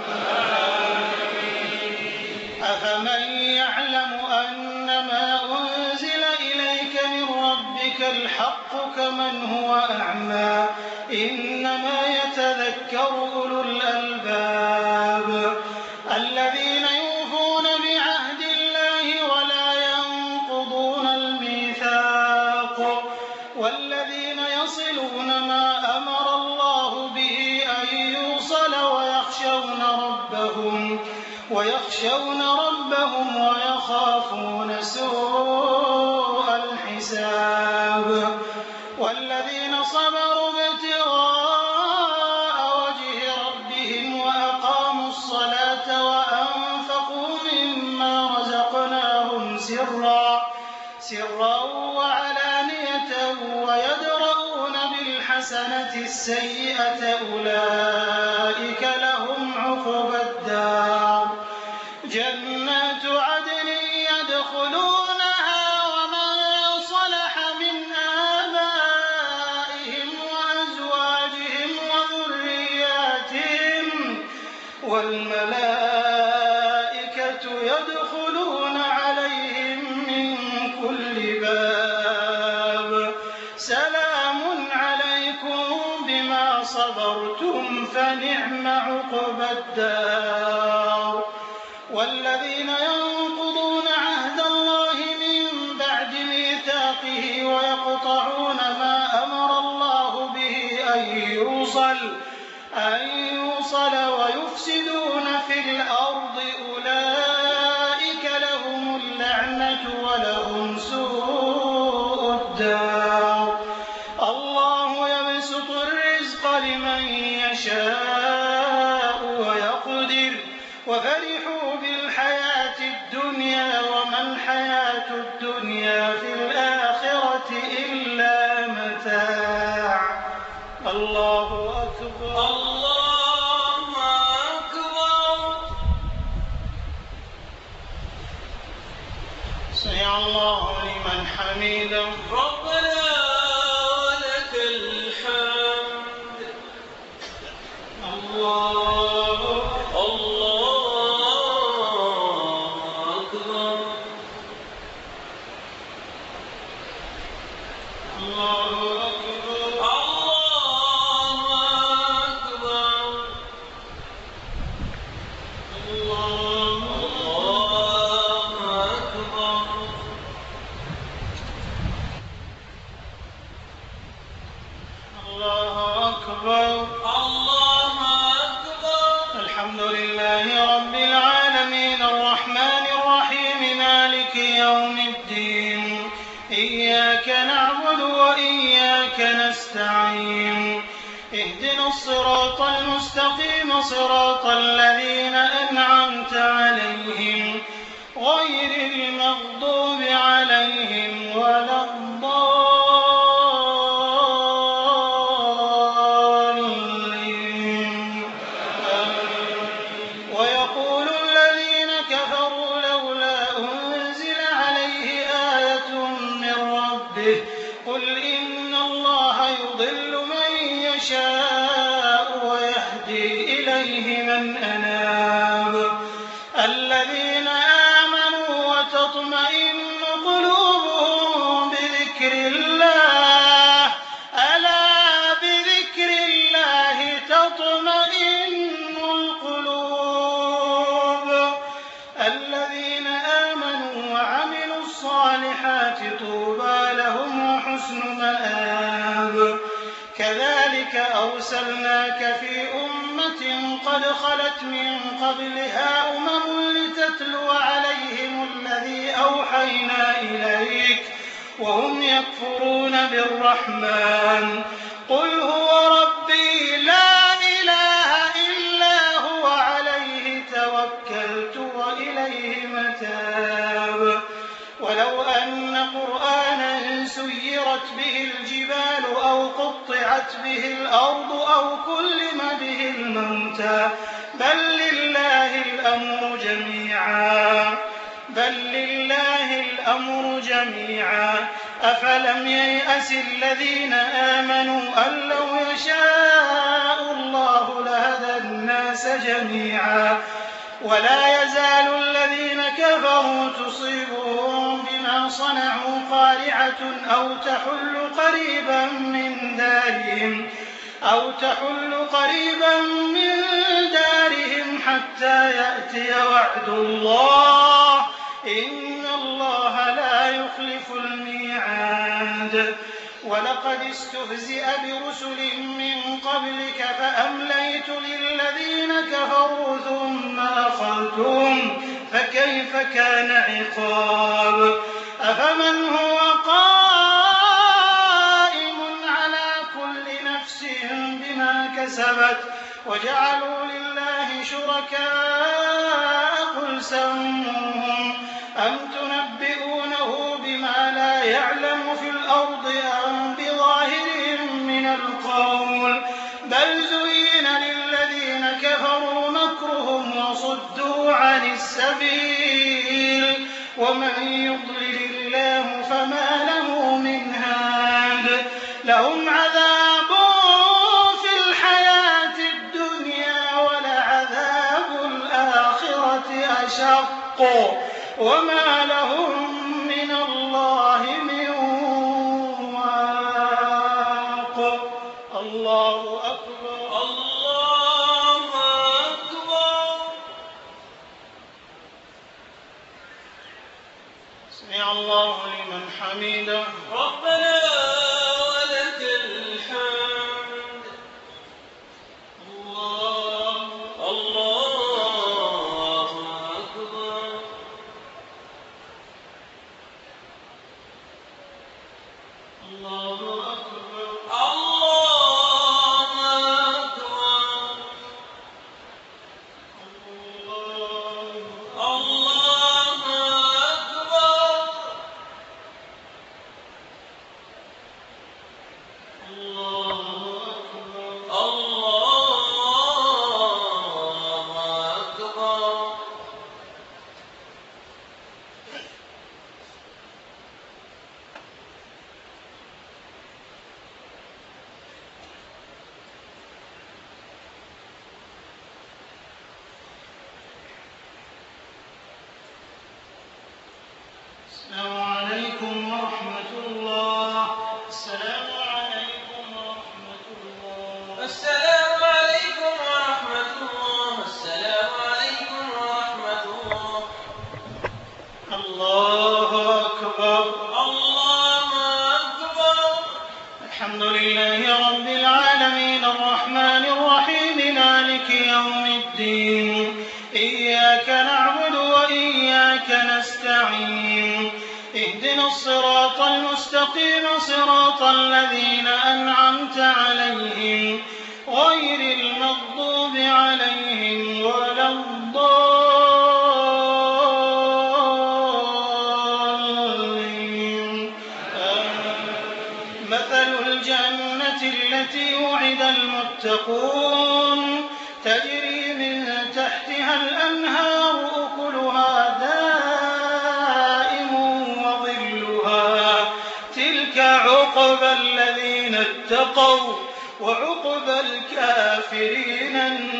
Speaker 3: أفمن يعلم أنما أنزل إليك من ربك الحق كمن هو أعمى إنما يتذكر أولو الألباب الذين يوفون بعهد الله ولا ينقضون الميثاق والذين يصلون ما أمر الله به أن يوصل ويخشون ربهم ويخشون ربهم ويخافون سوء الحساب والذين صبروا ابتغاء وجه ربهم وأقاموا الصلاة وأنفقوا مما رزقناهم سرا سرا وعلانية ويدرؤون بالحسنة السيئة أولئك لهم عقبى الدار جنات عدن يدخلونها ومن صلح من آبائهم وأزواجهم وذرياتهم والملائكة يدخلون عليهم من كل باب سلام عليكم بما صبرتم فنعم عقبى الدار والذين ينقضون عهد الله من بعد ميثاقه ويقطعون ما أمر الله به أن يوصل أن يوصل ويفسدون في الأرض أولئك لهم اللعنة ولهم سوء الدار الله يبسط الرزق لمن يشاء ويقدر وفرحوا بالحياة الدنيا وما الحياة الدنيا في الآخرة الله لمن حمده.
Speaker 2: ربنا ولك الحمد.
Speaker 3: الله
Speaker 2: الله أكبر.
Speaker 3: الله أكبر.
Speaker 2: الله أكبر.
Speaker 3: الله
Speaker 2: أكبر.
Speaker 3: الله أكبر.
Speaker 2: الله أكبر.
Speaker 3: الحمد لله رب العالمين الرحمن الرحيم مالك يوم الدين إياك نعبد وإياك نستعين اهدنا الصراط المستقيم صراط الذين أنعمت عليهم غير المغضوب عليهم ولا الضالين. ويقول الذين كفروا لولا أنزل عليه آية من ربه قل إن الله يضل من يشاء ويهدي إليه من أناب الذين آمنوا وتطمئن قلوبهم بذكر الله ألا بذكر الله تطمئن القلوب الذين آمنوا وعملوا الصالحات طوبى لهم وحسن مآب كذلك أرسلناك في أمة قد خلت من قبلها أمم لتتلو عليهم الذي أوحينا إليك وهم يكفرون بالرحمن قل هو ربي لا إله إلا هو عليه توكلت وإليه متاب ولو أن قرآنا سيرت به الجبال أو قطعت به الأرض أو كلم به الموتى بل لله الأمر جميعا بل لله الأمر جميعا أفلم ييأس الذين آمنوا أن لو يشاء الله لهدى الناس جميعا ولا يزال الذين كفروا تصيبهم بما صنعوا قارعة أو تحل قريبا من دارهم أو تحل قريبا من دارهم حتى يأتي وعد الله إن الله لا يخلف الميعاد ولقد استهزئ برسل من قبلك فأمليت للذين كفروا ثم أخذتهم فكيف كان عقاب أفمن هو قائم على كل نفس بما كسبت وجعلوا لله شركاء قل سموهم أم تنبئونه بما لا يعلم في الأرض أم بظاهر من القول بل زين للذين كفروا مكرهم وصدوا عن السبيل ومن يضلل الله فما له من هاد لهم عذاب في الحياة الدنيا ولعذاب الآخرة أشق وما لهم من الله من واق. الله أكبر.
Speaker 2: الله أكبر.
Speaker 3: سمع الله لمن حمده.
Speaker 2: ربنا ولك الحمد.
Speaker 3: الله
Speaker 2: الله أكبر.
Speaker 3: الله أكبر.
Speaker 2: الله أكبر. الله أكبر.
Speaker 3: عليكم ورحمة الله. السلام عليكم ورحمة الله.
Speaker 2: السلام عليكم ورحمة الله. السلام عليكم ورحمة الله.
Speaker 3: الله أكبر.
Speaker 2: الله أكبر.
Speaker 3: الحمد لله رب العالمين الرحمن الرحيم مالك يوم الدين. إياك نعبد وإياك نستعين. اهدنا الصراط المستقيم صراط الذين أنعمت عليهم غير المغضوب عليهم ولا الضالين. مثل الجنة التي وعد المتقون تجري من تحتها الأنهار أكلها دائم وظلها تلك عقبى الذين اتقوا وعقبى الكافرين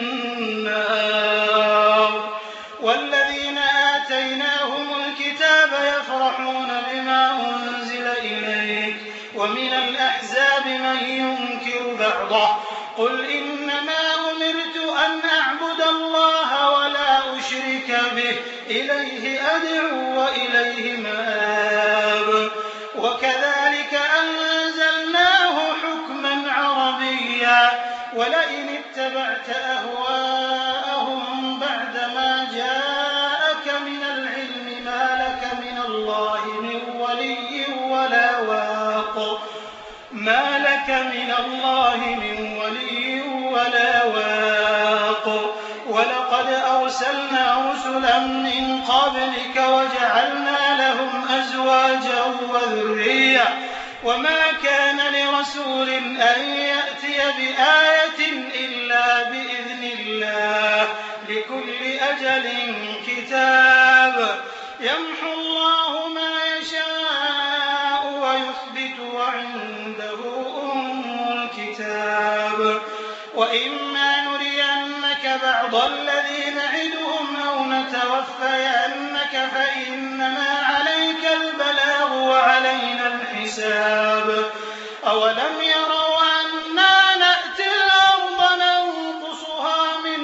Speaker 3: النار. والذين آتيناهم الكتاب يفرحون بما أنزل إليك ومن الأحزاب من ينكر بعضه قل إنما أمرت أن أعبد الله ولا أشرك به إليه أدعو وإليه مآب. وكذلك أنزلناه حكما عربيا ولئن اتبعت أهواءهم بعدما جاءك من العلم ما لك من الله من ولي ولا واق ما لك من الله من ولي ولا واق. ولقد أرسلنا رسلا من قبلك وجعلنا لهم أزواجا وذرية وما كان لرسول أن يأتي بآية إلا بإذن الله لكل أجل كتاب. يمحو الله ما يشاء ويثبت وعنده أم الكتاب. وإما نرينك بعض الذي نعدهم أو نتوفينك فإنما عليك البلاغ وعلينا الحساب. أولم يروا أنا نأتي الأرض ننقصها من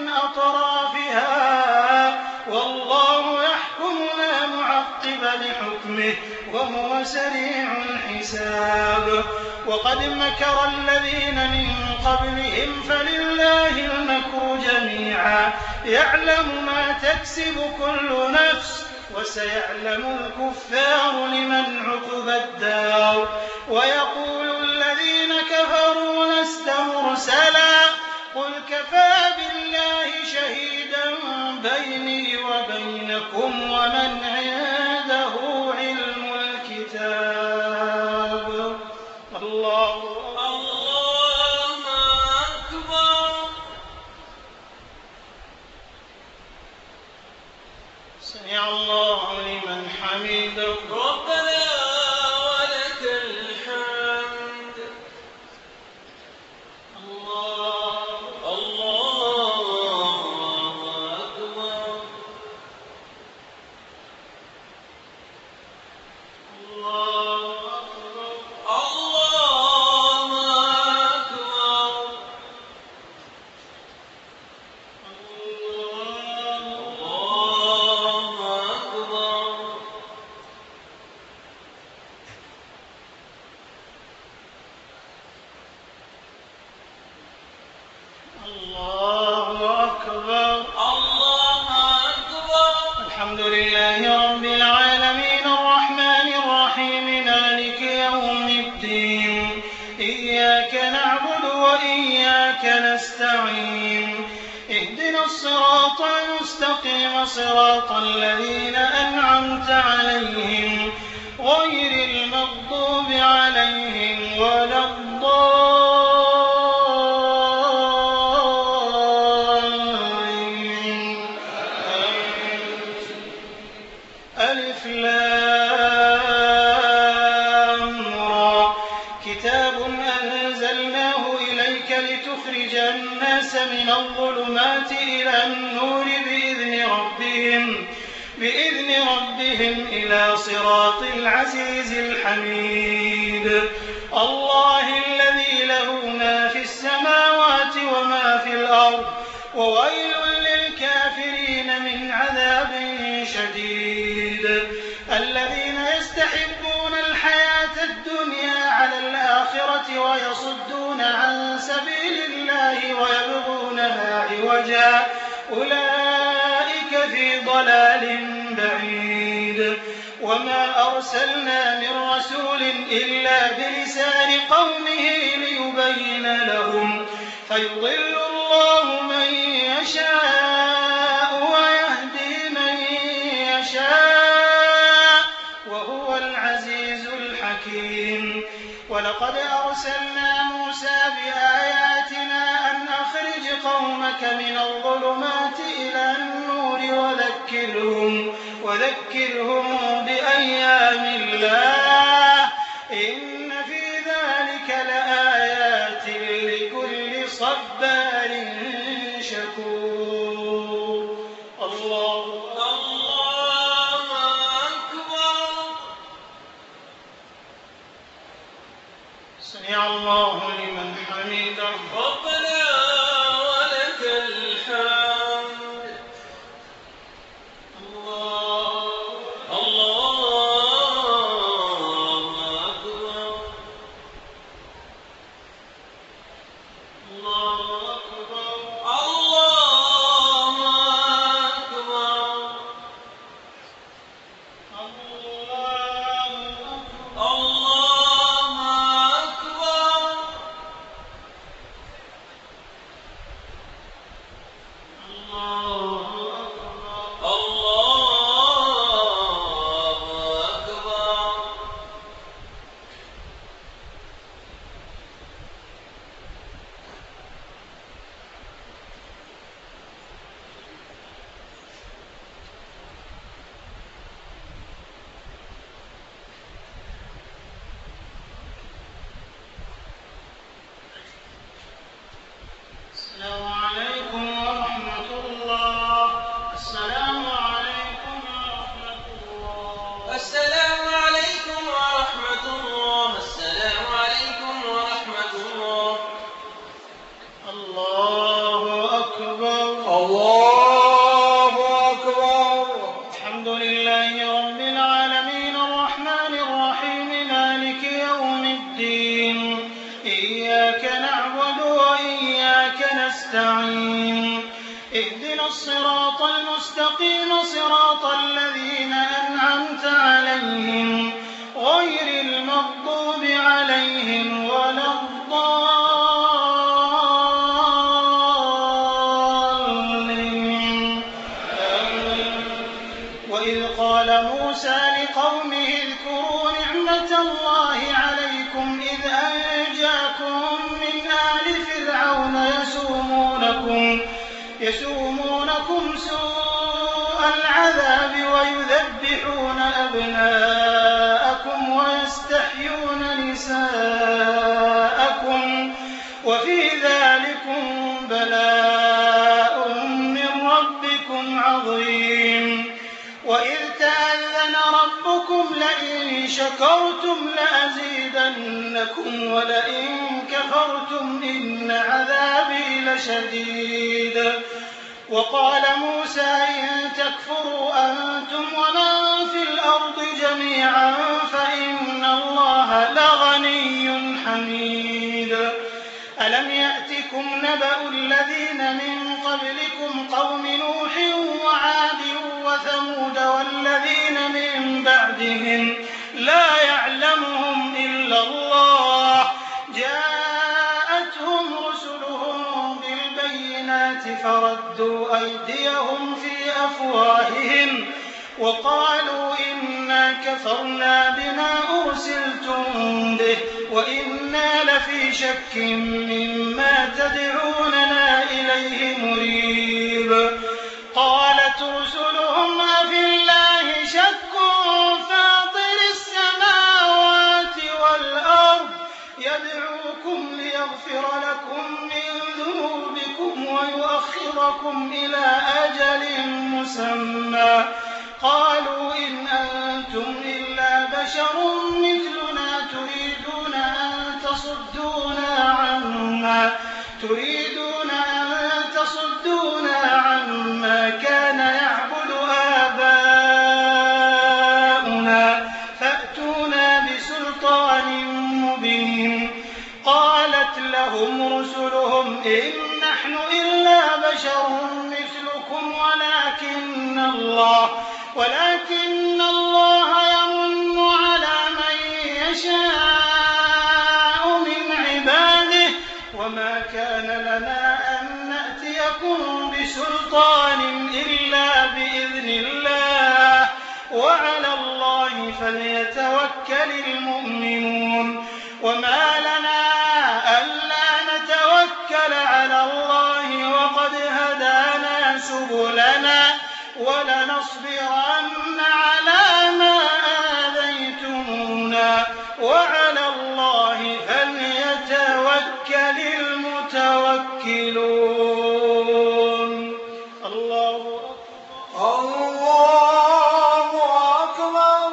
Speaker 3: أطرافها والله يحكم لا معقب لحكمه وهو سريع الحساب. وقد مكر الذين من قبلهم فلله المكر جميعا يعلم ما تكسب كل نفس وسيعلم الكفار لمن عقبى الدار. ويقول الذين كفروا لست مرسلا قل كفى بالله شهيدا بيني وبينكم ومن عنده علم الكتاب. الله
Speaker 2: الله أكبر.
Speaker 3: سمع الله لمن حمده.
Speaker 2: ربنا ولك الحمد.
Speaker 3: الله
Speaker 2: الله أكبر.
Speaker 3: الله أكبر.
Speaker 2: الله أكبر.
Speaker 3: الله أكبر.
Speaker 2: الله أكبر.
Speaker 3: الحمد لله رب العالمين الرحمن الرحيم مالك يوم الدين. إياك نعبد وإياك نستعين. اهدنا الصراط المستقيم صراط الذين أنعمت عليهم غير المغضوب عليهم ولا الضالين. ألف لام را. كتاب أنزلناه إليك لتخرج الناس من الظلمات إلى النور بإذن ربهم بإذن ربهم ربهم إلى صراط العزيز الحميد الله الذي له ما في السماوات وما في الأرض وويل للكافرين من عذاب شديد الذين يستحبون الحياة الدنيا على الآخرة ويصدون عن سبيل الله ويبغونها عوجا أولئك في ضلال بعيد وما أرسلنا من رسول إلا بلسان قومه ليبين لهم فيضل الله من يشاء ويهدي من يشاء وهو العزيز الحكيم ولقد أرسلنا موسى بآياتنا أن أخرج قومك من الظلمات إلى النور وذكرهم, وذكرهم بأيام الله إن في ذلك لآيات لكل صبار شكور الله
Speaker 2: الله أكبر
Speaker 3: سمع الله لمن حمده
Speaker 2: ربنا ولك الحمد الله الله أكبر الله أكبر الله أكبر الله أكبر
Speaker 3: السلام عليكم ورحمة الله السلام عليكم ورحمة الله
Speaker 2: السلام عليكم ورحمة الله السلام عليكم ورحمة الله
Speaker 3: الله أكبر
Speaker 2: الله أكبر
Speaker 3: الحمد لله رب العالمين الرحمن الرحيم مالك يوم الدين إياك نعبد وإياك نستعين اهدنا الصراط المستقيم صراط الذين أنعمت عليهم غير المغضوب عليهم ولا الضالين وإذ قال موسى لقومه اذكروا نعمة الله عليكم إذ أنجاكم من آل فرعون يسومونكم, يسومونكم سوء العذاب ويذبحون أبناءكم ويستحيون نساءكم وفي ذلكم بلاء من ربكم عظيم وإذ تأذن ربكم لئن شكرتم لأزيدنكم ولئن كفرتم إن عذابي لشديد وقال موسى إن تكفروا أنتم ومن في الأرض جميعا فإن الله لغني حميد ألم يأتكم نبأ الذين من قبلكم قوم نوح وعاد وثمود والذين من بعدهم لا يعلمهم إلا الله جاءتهم رسلهم بالبينات فردوا أيديهم في أفواههم وقالوا إنا كفرنا بما أرسلتم به وإنا لفي شك مما تدعوننا إليه مريب قالت رسلهم أفي الله شك فاطر السماوات والأرض يدعوكم ليغفر لكم من ذنوبكم ويؤخركم إلى أجل مسمى قالوا إن أنتم إلا بشر مثلنا تريدون أن تصدونا عما تريدون أن تصدونا عما كان يعبد آباؤنا فأتونا بسلطان مبين. قالت لهم رسلهم إن نحن إلا بشر مثلكم ولكن الله ولكن الله يمن على من يشاء من عباده وما كان لنا أن نأتيكم بسلطان إلا بإذن الله وعلى الله فليتوكل المؤمنون. وما لنا ألا نتوكل على الله وقد هدانا سبلنا ولنصبرن على ما آذيتمونا وعلى الله فليتوكل المتوكلون. الله أكبر
Speaker 2: الله أكبر.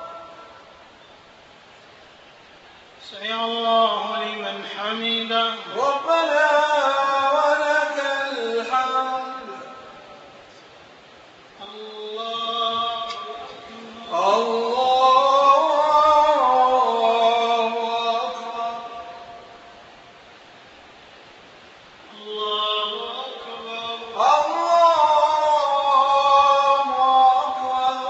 Speaker 3: سمع الله لمن حمده.
Speaker 2: ربنا ولك الحمد.
Speaker 3: الله
Speaker 2: الله أكبر.
Speaker 3: الله أكبر.
Speaker 2: الله أكبر.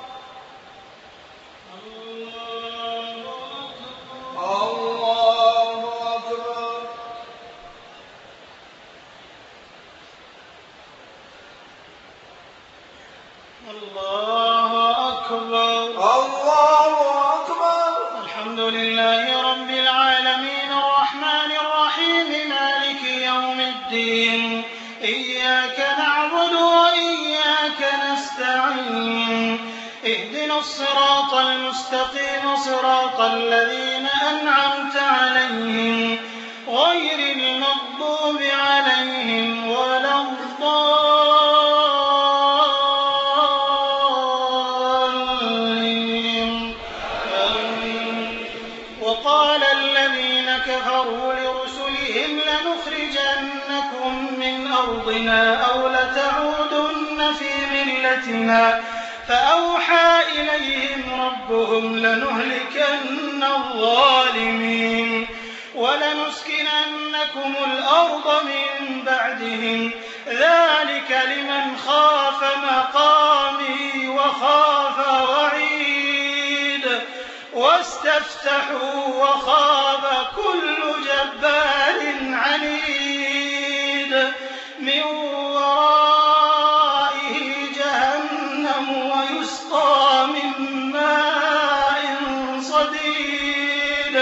Speaker 2: الله أكبر.
Speaker 3: الله أكبر.
Speaker 2: الله أكبر.
Speaker 3: الحمد لله رب العالمين الرحمن الرحيم مالك يوم الدين إياك نعبد وإياك نستعين اهدنا الصراط المستقيم صراط الذين أنعمت عليهم غير المغضوب عليهم ولا الضالين. آمين. وقال الذين كفروا لرسلهم لنخرجنكم من أرضنا أو لتعودن في ملتنا فأوحى إليهم ربهم لنهلكن الظالمين ولنسكننكم الأرض من بعدهم ذلك لمن خاف مقامي وخاف وعيد واستفتحوا وخاب كل جبار عنيد من ورائه جهنم ويسقى من ماء صديد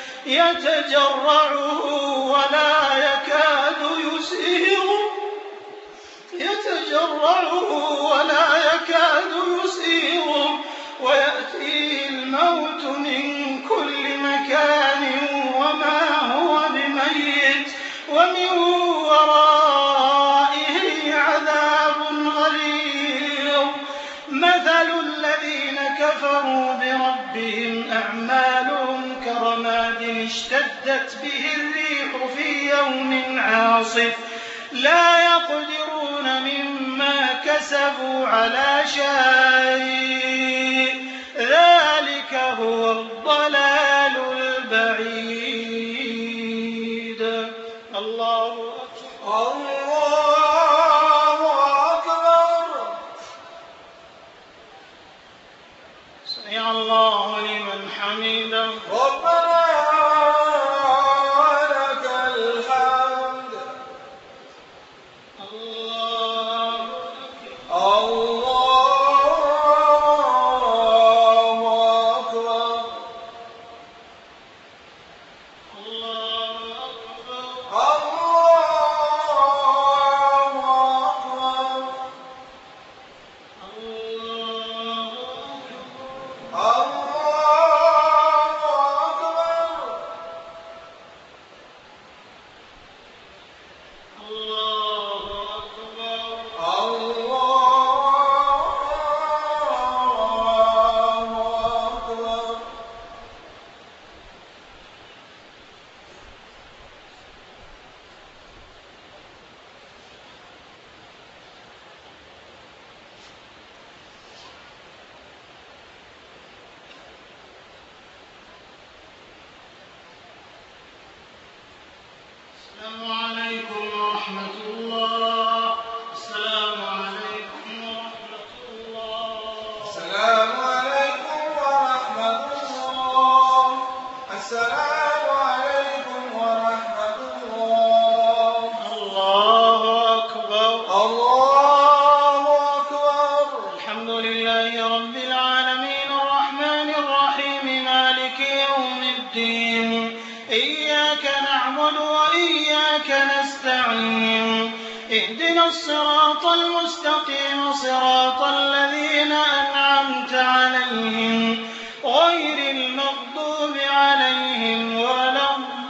Speaker 3: يتجرعه ولا يكاد يسيغه يتجرعه ولا يكاد يسيغه ويأتيه الموت من كل مكان وما هو بميت ومن ورائه عذاب غليظ. مثل الذين كفروا بربهم أعمالهم كرماد اشتدت به الريح في يوم عاصف لا يقدرون مما كسبوا على شيء ذلك هو الضلال البعيد. الله أكبر.
Speaker 2: الله أكبر.
Speaker 3: سمع الله لمن حمده.
Speaker 2: ربنا ولك الحمد.
Speaker 3: الله
Speaker 2: الله أكبر.
Speaker 3: الله أكبر.
Speaker 2: الله أكبر.
Speaker 3: الله
Speaker 2: الله أكبر.
Speaker 3: السلام عليكم ورحمة الله. السلام عليكم ورحمة الله.
Speaker 2: السلام عليكم ورحمة الله. السلام عليكم ورحمة الله.
Speaker 3: الله أكبر.
Speaker 2: الله أكبر.
Speaker 3: الحمد لله رب العالمين الرحمن الرحيم مالك يوم الدين. إياك نعبد وإياك نستعين. اهدنا الصراط المستقيم صراط الذين أنعمت عليهم غير المغضوب عليهم ولا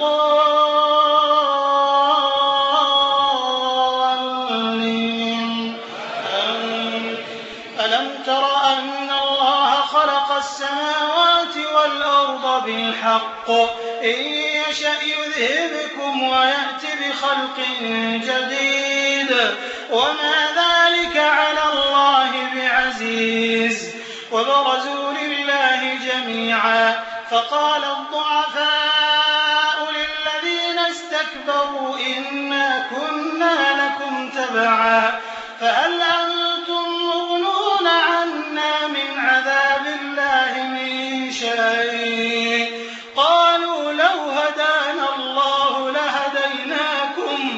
Speaker 3: الضالين. آمين. ألم تر أن الله خلق السماوات والأرض بالحق إن يشأ يذهبكم ويأت بخلق جديد وما ذلك على الله بعزيز. وبرزوا لله جميعا فقال الضعفاء للذين استكبروا إنا كنا لكم تبعا فهل أنتم مغنون عنا من عذاب الله من شيء. قالوا لو هدانا الله لهديناكم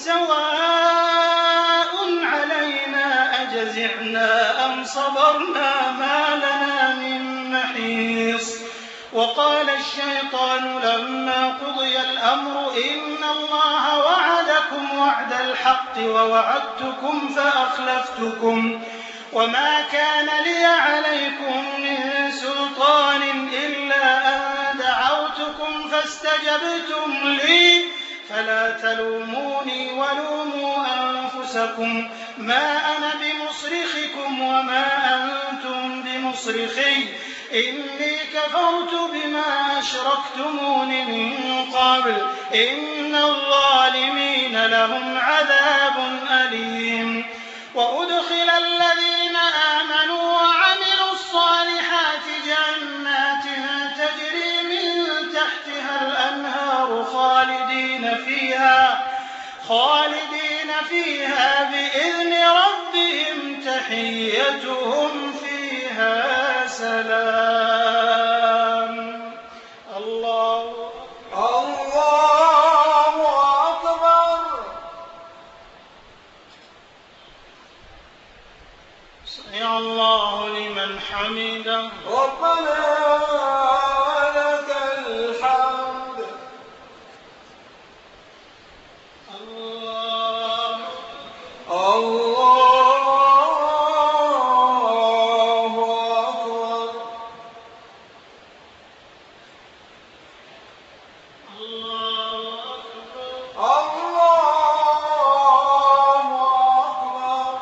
Speaker 3: سواء علينا أجزعنا أم صبرنا ما لنا من محيص. وقال الشيطان لما قضي الأمر إن الله وعدكم وعد الحق ووعدتكم فأخلفتكم وما كان لي عليكم من سلطان إلا أن دعوتكم فاستجبتم لي فلا تلوموني ولوموا أنفسكم ما أنا بمصرخكم وما أنتم بمصرخي إني كفرت بما أشركتمون من قبل إن الظالمين لهم عذاب أليم. وأدخل الذين آمنوا وعملوا الصالحات جنات تجري من تحتها الأنهار خالدين فيها خالدين فيها بإذن ربهم تحيتهم فيها سلام. الله
Speaker 2: الله أكبر.
Speaker 3: سمع الله لمن حمده.
Speaker 2: ربنا ولك الحمد.
Speaker 3: الله
Speaker 2: الله أكبر.
Speaker 3: الله أكبر.
Speaker 2: الله أكبر.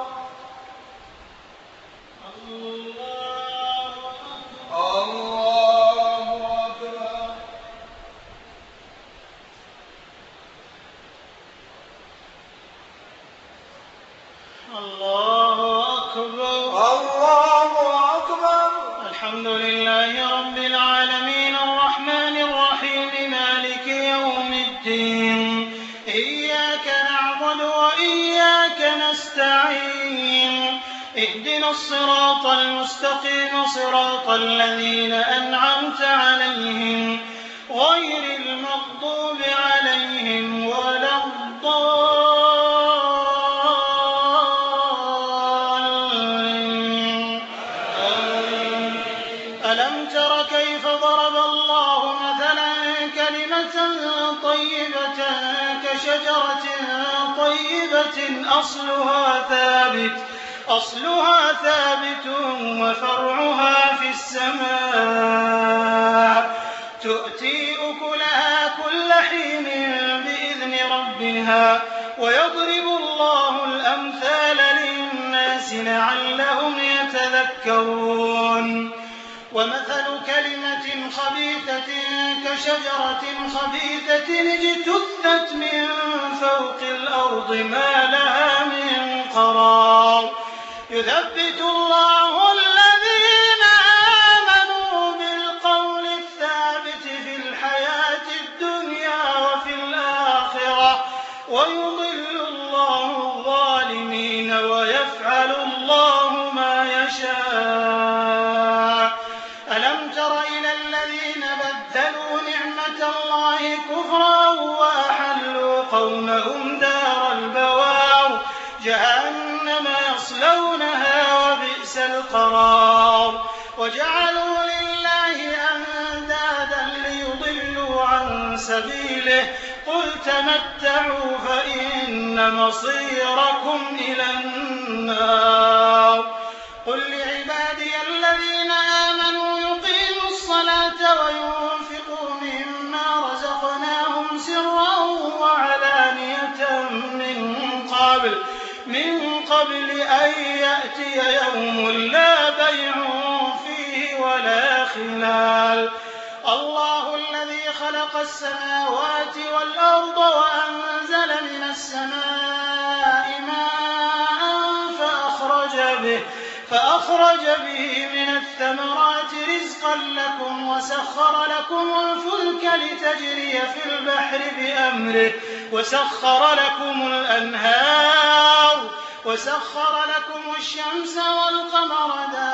Speaker 3: الله أكبر.
Speaker 2: الله أكبر.
Speaker 3: الله أكبر.
Speaker 2: الله أكبر.
Speaker 3: الحمد لله رب العالمين الرحمن الرحيم مالك يوم الدين. إياك نعبد وإياك نستعين. اهدنا الصراط المستقيم صراط الذين أنعمت عليهم غير المغضوب عليهم ولا الضالين. آمين. ألم تر كيف ضرب الله مثلا كلمة طيبة كشجرة طيبة أصلها ثابت أصلها ثابت وفرعها في السماء تؤتي أكلها كل حين بإذن ربها ويضرب الله الأمثال للناس لعلهم يتذكرون. ومثل كلمة خبيثة كشجرة خبيثة اجتثت من فوق الأرض ما لها من قرار. يثبت الله الذين آمنوا بالقول الثابت في الحياة الدنيا وفي الآخرة الله كفرا وأحلوا قومهم دار البوار جهنم يصلونها وبئس القرار وجعلوا لله أندادا ليضلوا عن سبيله قل تمتعوا فإن مصيركم إلى النار قل لعبادي الذين آمنوا يقيموا الصلاة وينفقوا مما رزقناهم سرا وعلانية من قبل من قبل أن يأتي يوم لا بيع فيه ولا خلال الله الذي خلق السماوات والأرض وأنزل من السماء ماء فأخرج به فأخرج به من الثمرات رزقا لكم وسخر لكم الفلك لتجري في البحر بأمره وسخر لكم الأنهار وسخر لكم الشمس والقمر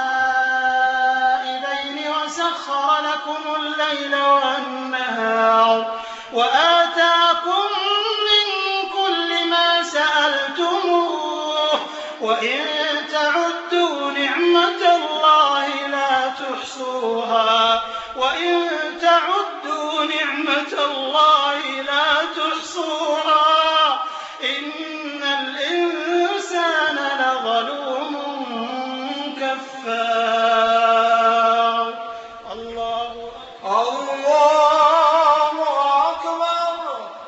Speaker 3: دائبين وسخر لكم الليل والنهار وآتاكم من كل ما سألتموه وإن تعدوا نعمة الله لا تحصوها وإن تعدوا نعمة الله لا تحصوها إن الإنسان لظلوم كفار الله
Speaker 2: الله أكبر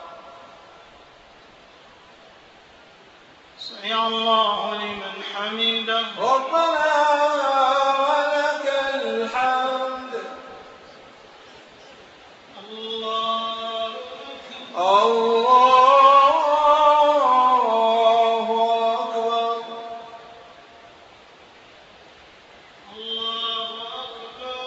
Speaker 3: سمع الله لمن حمده
Speaker 2: ربنا ولك الحمد
Speaker 3: الله أكبر
Speaker 2: الله أكبر
Speaker 3: الله أكبر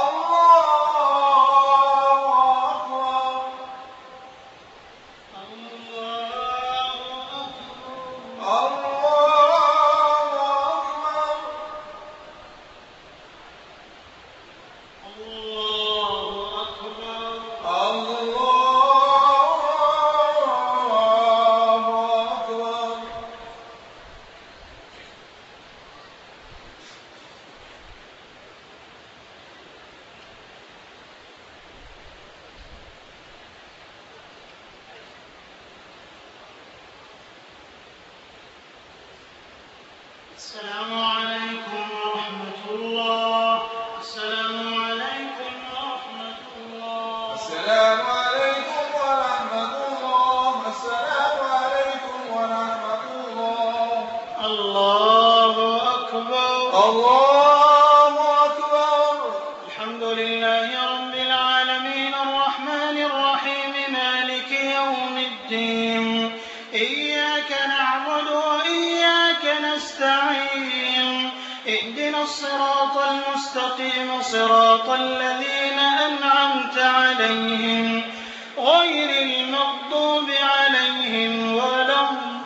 Speaker 3: السلام عليكم ورحمة الله السلام عليكم ورحمة الله
Speaker 2: السلام عليكم ورحمة الله السلام عليكم ورحمة الله
Speaker 3: الله أكبر
Speaker 2: الله أكبر
Speaker 3: الحمد لله رب العالمين الرحمن الرحيم مالك يوم الدين إياك نعبد وإياك نستعين اهدنا الصراط المستقيم صراط الذين أنعمت عليهم غير المغضوب عليهم ولا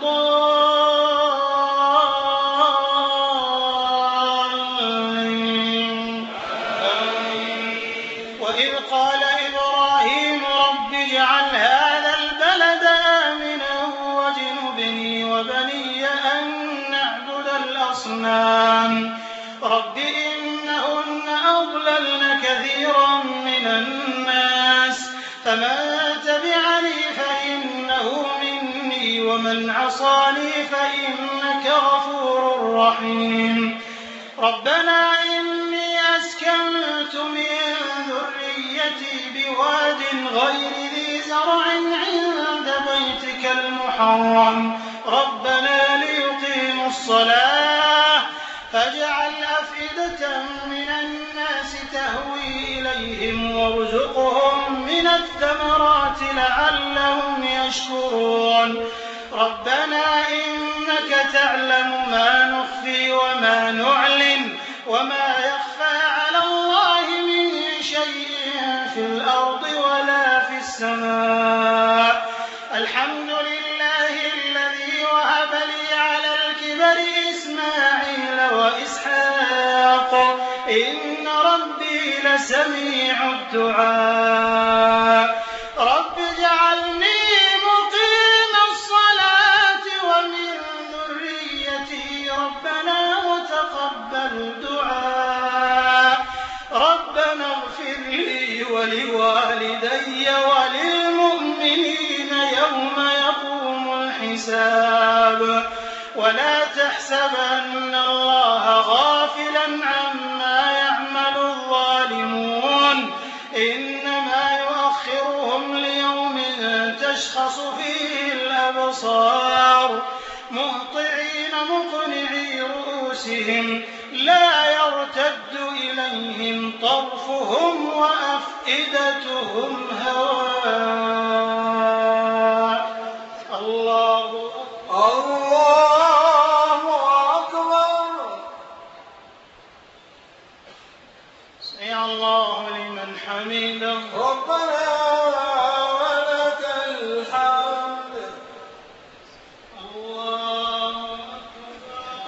Speaker 3: الضالين وإذ قال إبراهيم رب اجعل هذا البلد آمنا واجنبني وبني أن نعبد الأصنام رب إنهن أضللن كثيرا من الناس فمن تبعني فإنه مني ومن عصاني فإنك غفور رحيم ربنا إني أسكنت من ذريتي بواد غير ذي زرع عند بيتك المحرم ربنا ليقيموا الصلاة فاجعل أفئدة من الناس تهوي إليهم وارزقهم من الثمرات لعلهم يشكرون ربنا إنك تعلم ما نخفي وما نعلن وما يخفى على الله من شيء في الأرض ولا في السماء الحمد لله الذي وهب لي على الكبر إسماعيل وإسحاق إن ربي لسميع الدعاء ووالدي وللمؤمنين يوم يقوم الحساب ولا تحسبن الله غافلا عما يعمل الظالمون إنما يؤخرهم ليوم تشخص فيه الأبصار مهطعين مقنعي رؤوسهم لا يرتد إليهم طرفهم وأفئدتهم هواء الله
Speaker 2: الله أكبر.
Speaker 3: سمع الله لمن حمده
Speaker 2: ربنا ولك الحمد.
Speaker 3: الله أكبر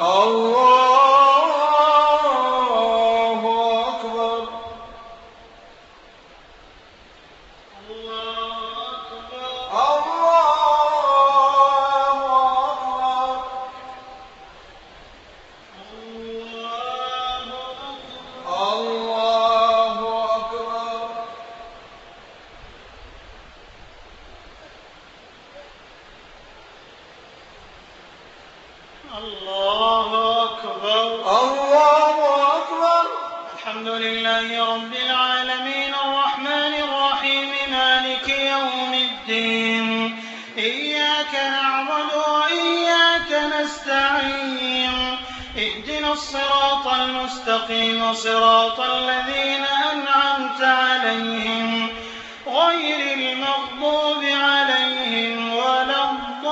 Speaker 2: الله أكبر.
Speaker 3: الله أكبر
Speaker 2: الله أكبر.
Speaker 3: الله أكبر.
Speaker 2: الله أكبر.
Speaker 3: الحمد لله رب العالمين الرحمن الرحيم مالك يوم الدين إياك نعبد وإياك نستعين اهدنا الصراط المستقيم صراط الذين أنعمت عليهم غير المغضوب عليهم ولا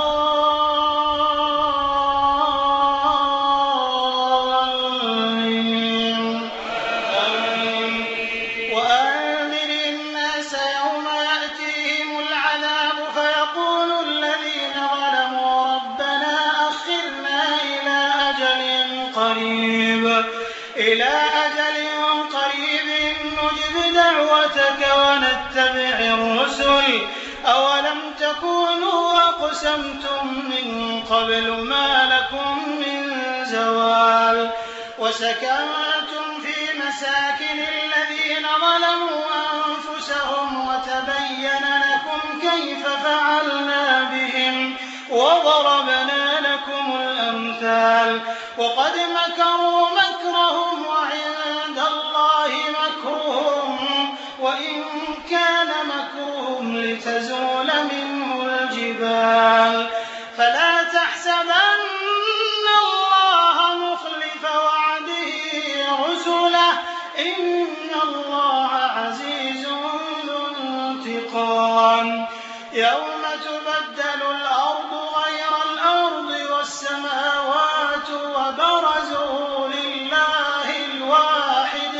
Speaker 3: الضالين آمين. وأنذر الناس يوم يأتيهم العذاب فيقول الذين ظلموا ربنا أخرنا إلى أجل قريب إلى أجل قريب نجب دعوتك ونتبع الرسل أولم تكونوا أقسمتم من قبل ما لكم من زوال وسكنتم في مساكن الذين ظلموا أنفسهم وتبين لكم كيف فعلنا بهم وضربنا لكم الأمثال وقد مكروا مكرهم وعند الله مكرهم وإن كان مكرهم لتزول منه الجبال فلا تحسبن الله مخلف وعده رسله إن الله عزيز ذو انتقام يوم تبدل الأرض غير الأرض والسماوات وبرزوا لله الواحد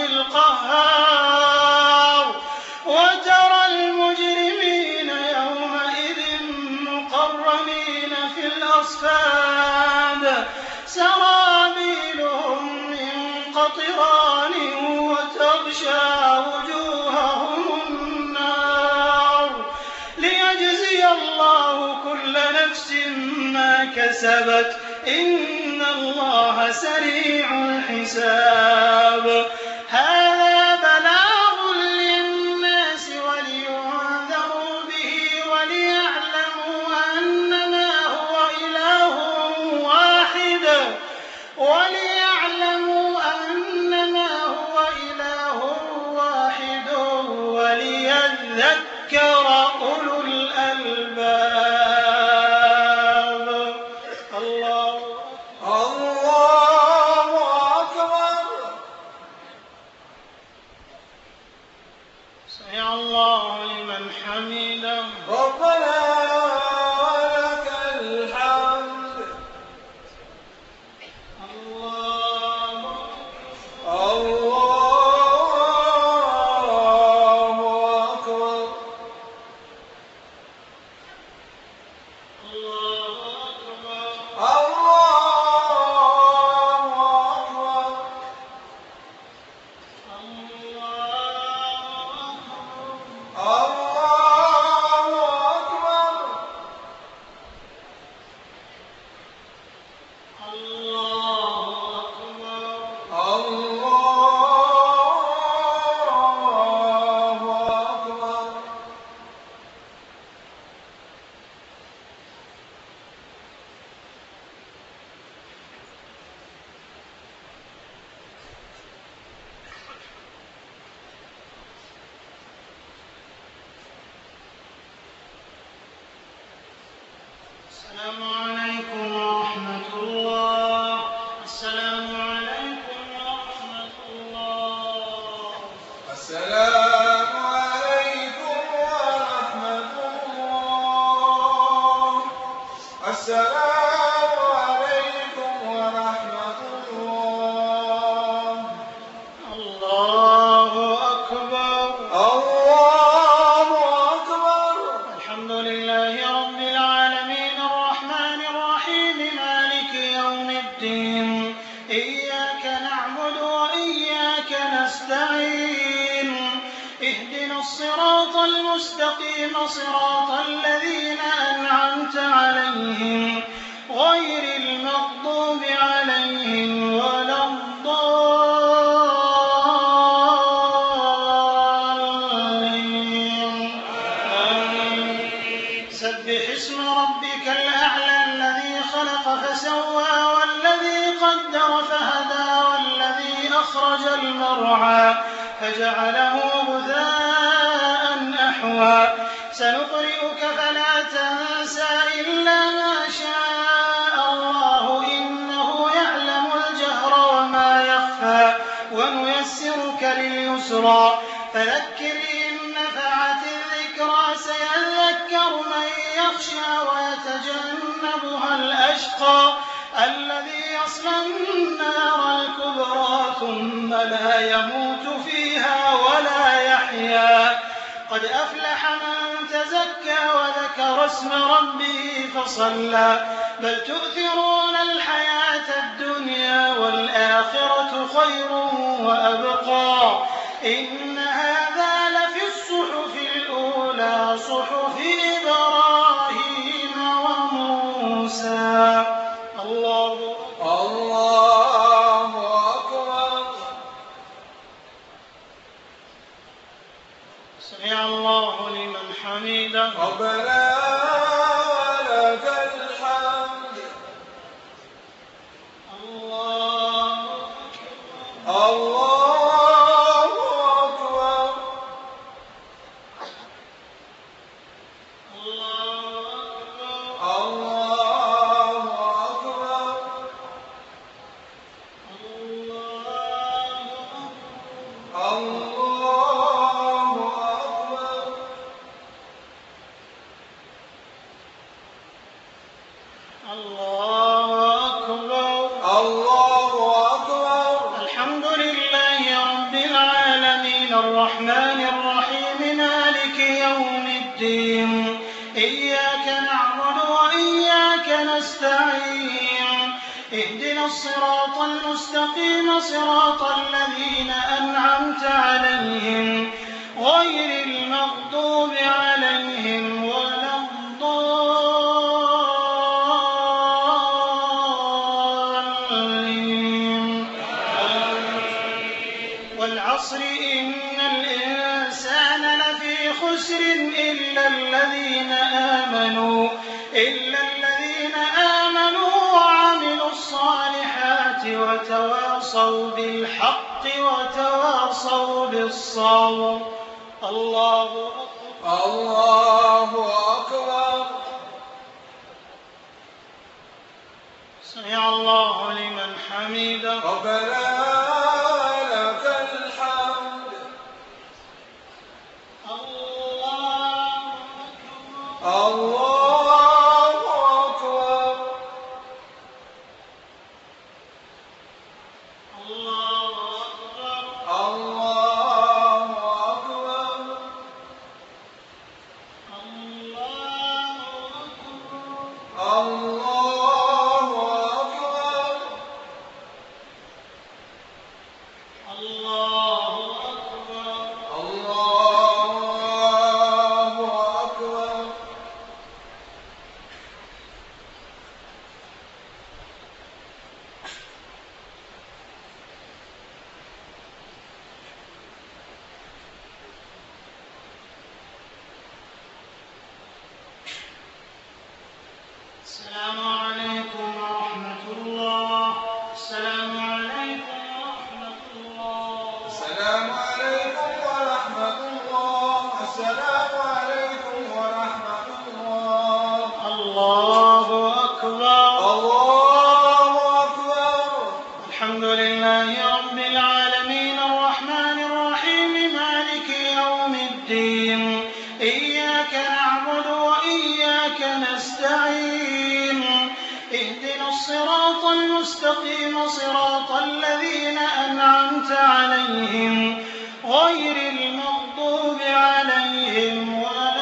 Speaker 3: القهار وترى المجرمين يومئذ مقرنين في الأصفاد سرابيلهم من قطران وتغشى وجوههم النار ليجزي الله كل نفس ما كسبت إن الله سريع الحساب هذا بلاغ للناس ولينذروا به وليعلموا أنما هو إله واحد وليعلموا أنما هو إله واحد وليذكر أولو الألباب الله
Speaker 2: الله أكبر.
Speaker 3: سمع الله لمن حمده
Speaker 2: ربنا ولك الحمد.
Speaker 3: الله
Speaker 2: الله أكبر.
Speaker 3: الله أكبر
Speaker 2: الله أكبر.
Speaker 3: الله أكبر
Speaker 2: الله أكبر.
Speaker 3: السلام عليكم ورحمة الله. السلام عليكم ورحمة الله.
Speaker 2: السلام عليكم ورحمة الله. السلام عليكم ورحمة الله.
Speaker 3: الله أكبر.
Speaker 2: الله أكبر.
Speaker 3: الحمد لله رب العالمين الرحمن الرحيم مالك يوم الدين إياك نعبد وإياك نستعين اهدنا الصراط المستقيم صراط الذين أنعمت عليهم غير المغضوب عليهم ولا الضالين. آمين. سبح اسم ربك الأعلى الذي خلق فسوى والذي قدر فهدى والذي أخرج المرعى فجعله غثاء أحوى سنقرئك فلا تنسى إلا ما شاء الله إنه يعلم الجهر وما يخفى ونيسرك لليسرى فذكر إن نفعت الذكرى سيذكر من يخشى ويتجنبها الأشقى الذي يصلى النار الكبرى ثم لا يموت فيها ولا يحيا قد أفلح من تزكى وذكر اسم ربه فصلى بل تؤثرون الحياة الدنيا والآخرة خير وأبقى إن هذا لفي الصحف الأولى صحف إبراهيم وموسى. الله
Speaker 2: الله أكبر.
Speaker 3: سمع الله لمن حمده.
Speaker 2: ربنا ولك الحمد.
Speaker 3: الله
Speaker 2: الله أكبر.
Speaker 3: الله
Speaker 2: الله
Speaker 3: أكبر.
Speaker 2: أكبر.
Speaker 3: الله
Speaker 2: الله
Speaker 3: أكبر.
Speaker 2: الله أكبر.
Speaker 3: الحمد لله رب العالمين الرحمن الرحيم مالك يوم الدين إياك نعبد وإياك نستعين اهدنا الصراط المستقيم صراط الذين أنعمت عليهم غير المغضوب عليهم ولا الضالين. والعصر إن الإنسان لفي خسر إلا الذين آمنوا إلا الذين آمنوا وعملوا الصالحات وتواصوا بالحق وتواصوا بالصبر. الله أكبر.
Speaker 2: الله أكبر.
Speaker 3: سمع الله لمن حمده.
Speaker 2: ربنا لك الحمد.
Speaker 3: الله
Speaker 2: الله أكبر.
Speaker 3: الله أكبر.
Speaker 2: الله أكبر.
Speaker 3: الله أكبر.
Speaker 2: الله أكبر.
Speaker 3: الله أكبر.
Speaker 2: الله أكبر.
Speaker 3: نعبد وإياك نستعين اهدنا الصراط المستقيم صراط الذين أنعمت عليهم غير المغضوب عليهم ولا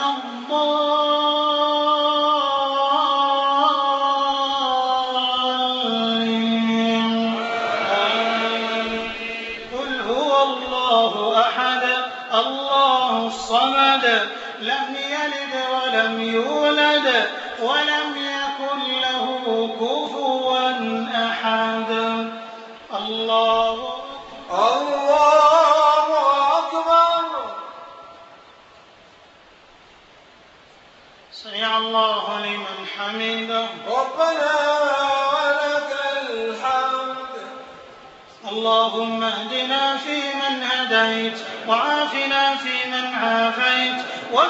Speaker 3: الضالين. قل هو الله أحد الله الصمد لم يلد ولم يولد ولم يكن له كفوا أحد. الله
Speaker 2: الله أكبر.
Speaker 3: سمع الله لمن حمده.
Speaker 2: ربنا ولك الحمد.
Speaker 3: اللهم اهدنا فيمن هديت وعافنا فيمن عافيت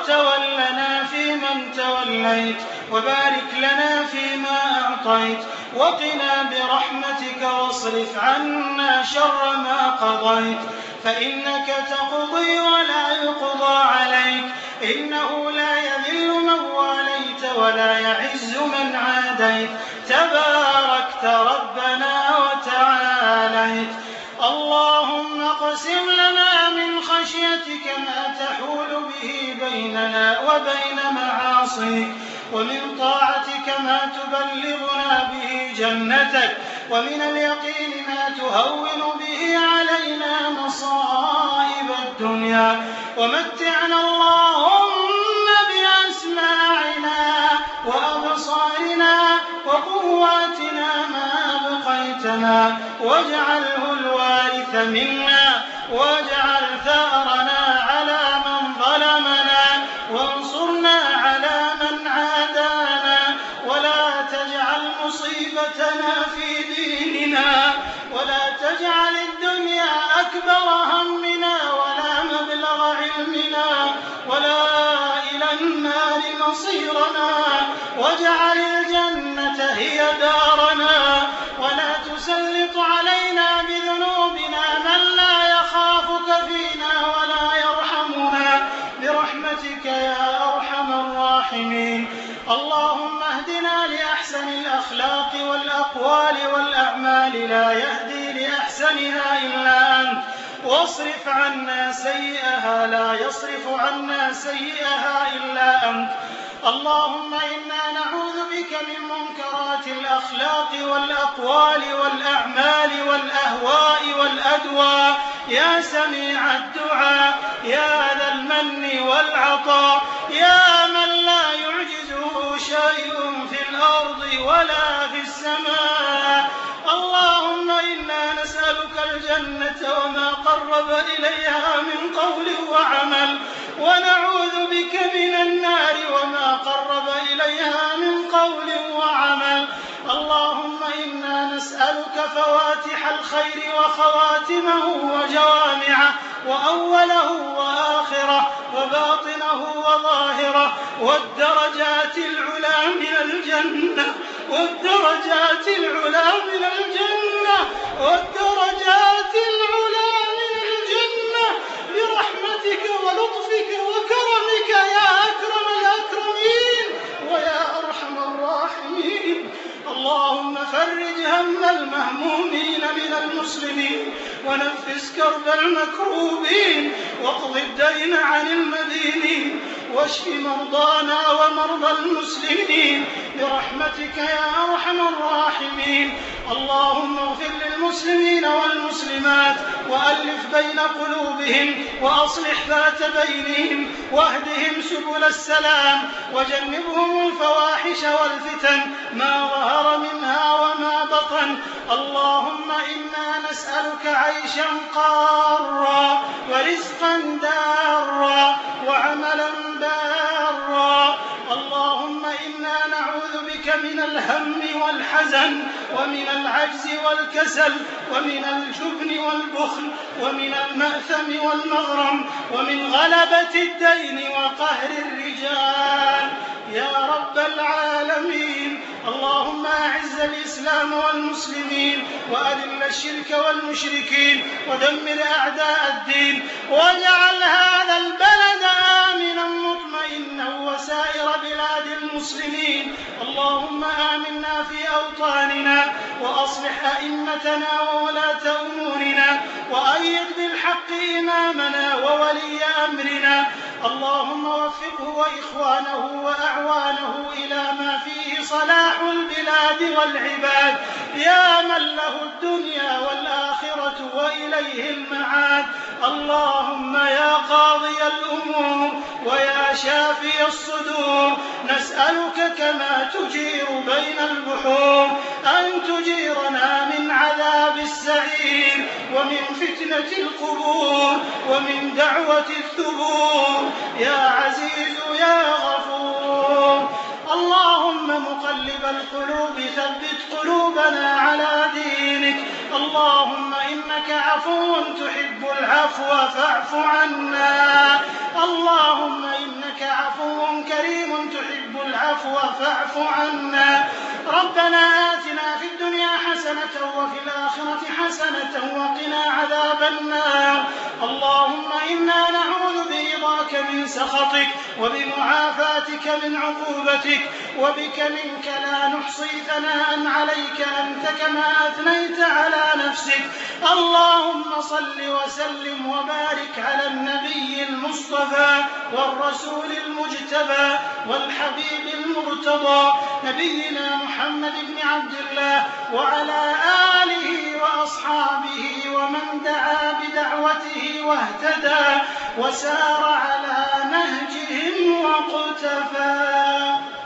Speaker 3: وتولنا فيمن توليت وبارك لنا فيما أعطيت وقنا برحمتك واصرف عنا شر ما قضيت فإنك تقضي ولا يقضى عليك إنه لا يذل من واليت ولا يعز من عاديت تباركت ربنا وتعاليت. اللهم اقسم لنا من خشيتك ما تحول به بيننا وبين معاصيك ومن طاعتك ما تبلغنا به جنتك ومن اليقين ما تهون به علينا مصائب الدنيا ومتعنا اللهم بأسماعنا وأبصارنا وقواتنا ما أبقيتنا واجعله الوارث منا واجعل ثأرنا على من ظلمنا وانصرنا على من عادانا ولا تجعل مصيبتنا في ديننا ولا تجعل الدنيا أكبر همنا ولا مبلغ علمنا ولا إلى النار مصيرنا واجعل الجنة هي دارنا ولا تسلط علينا بذنوبنا من لا يخافك فينا ولا يرحمنا برحمتك يا أرحم الراحمين. اللهم اهدنا لأحسن الأخلاق والأقوال والأعمال لا يهدي لأحسنها إلا أنت واصرف عنا سيئها لا يصرف عنا سيئها إلا أنت. اللهم إنا نعوذ بك من منكرات الأخلاق والأقوال والأعمال والأهواء والأدواء يا سميع الدعاء يا ذا المن والعطاء يا من لا يعجزه شيء في الأرض ولا في السماء. اللهم إنا نسألك الجنة وما قرب إليها من قول وعمل ونعوذ بك من النار وما قرب إليها من قول وعمل. اللهم إنا نسألك فواتح الخير وخواتمه وجوامعه وأوله وآخره وباطنه وظاهره والدرجات العلى من الجنة والدرجات العلى من الجنة والدرجات العلى من الجنة برحمتك ولطفك وكرمك يا أكرم الأكرمين ويا أرحم الراحمين. اللهم فرج هم المهمومين من المسلمين ونفس كرب المكروبين واقض الدين عن المدينين واشف مرضانا ومرضى المسلمين برحمتك يا أرحم الراحمين. اللهم اغفر للمسلمين والمسلمات وألف بين قلوبهم وأصلح ذات بينهم واهدهم سبل السلام وجنبهم الفواحش والفتن ما ظهر منها وما بطن. اللهم إنا نسألك عيشا قارا ورزقا دارا وعملا بارا. اللهم إنا نعوذ بك من الهم والحزن ومن العجز والكسل ومن الجبن والبخل ومن المأثم والمغرم ومن غلبة الدين وقهر الرجال يا رب العالمين. اللهم أعز الإسلام والمسلمين وأذل الشرك والمشركين ودمر أعداء الدين واجعل هذا البلد آمنا مطمئنا وإنه وسائر بلاد المسلمين. اللهم آمنا في أوطاننا وأصلح أئمتنا وولاة أمورنا وأيد بالحق إمامنا وولي أمرنا. اللهم وفقه وإخوانه وأعوانه إلى ما فيه صلاح البلاد والعباد يا من له الدنيا والآخرة وإليه المعاد. اللهم يا قاضي الأمور ويا شافي الصدور نسألك كما تجير بين البحور أن تجيرنا من عذاب السعير ومن فتنة القبور ومن دعوة الثبور يا عزيز يا غفور. اللهم مقلب القلوب ثبت قلوبنا على دينك. اللهم إنك عفو تحب العفو فاعف عنا. اللهم إنك عفو كريم تحب العفو فاعف عنا. ربنا آتنا في الدنيا حسنة وفي الآخرة حسنة وقنا عذاب النار. اللهم إنا نعوذ برضاك من سخطك وبمعافاتك من عقوبتك وبك منك لا نحصي ثناء عليك أنت كما أثنيت على نفسك. اللهم صل وسلم وبارك على النبي المصطفى والرسول المجتبى والحبيب المرتضى نبينا محمد بن عبد الله وعلى آله وأصحابه ومن دعا بدعوته واهتدى وسار على نهجهم واقتفى.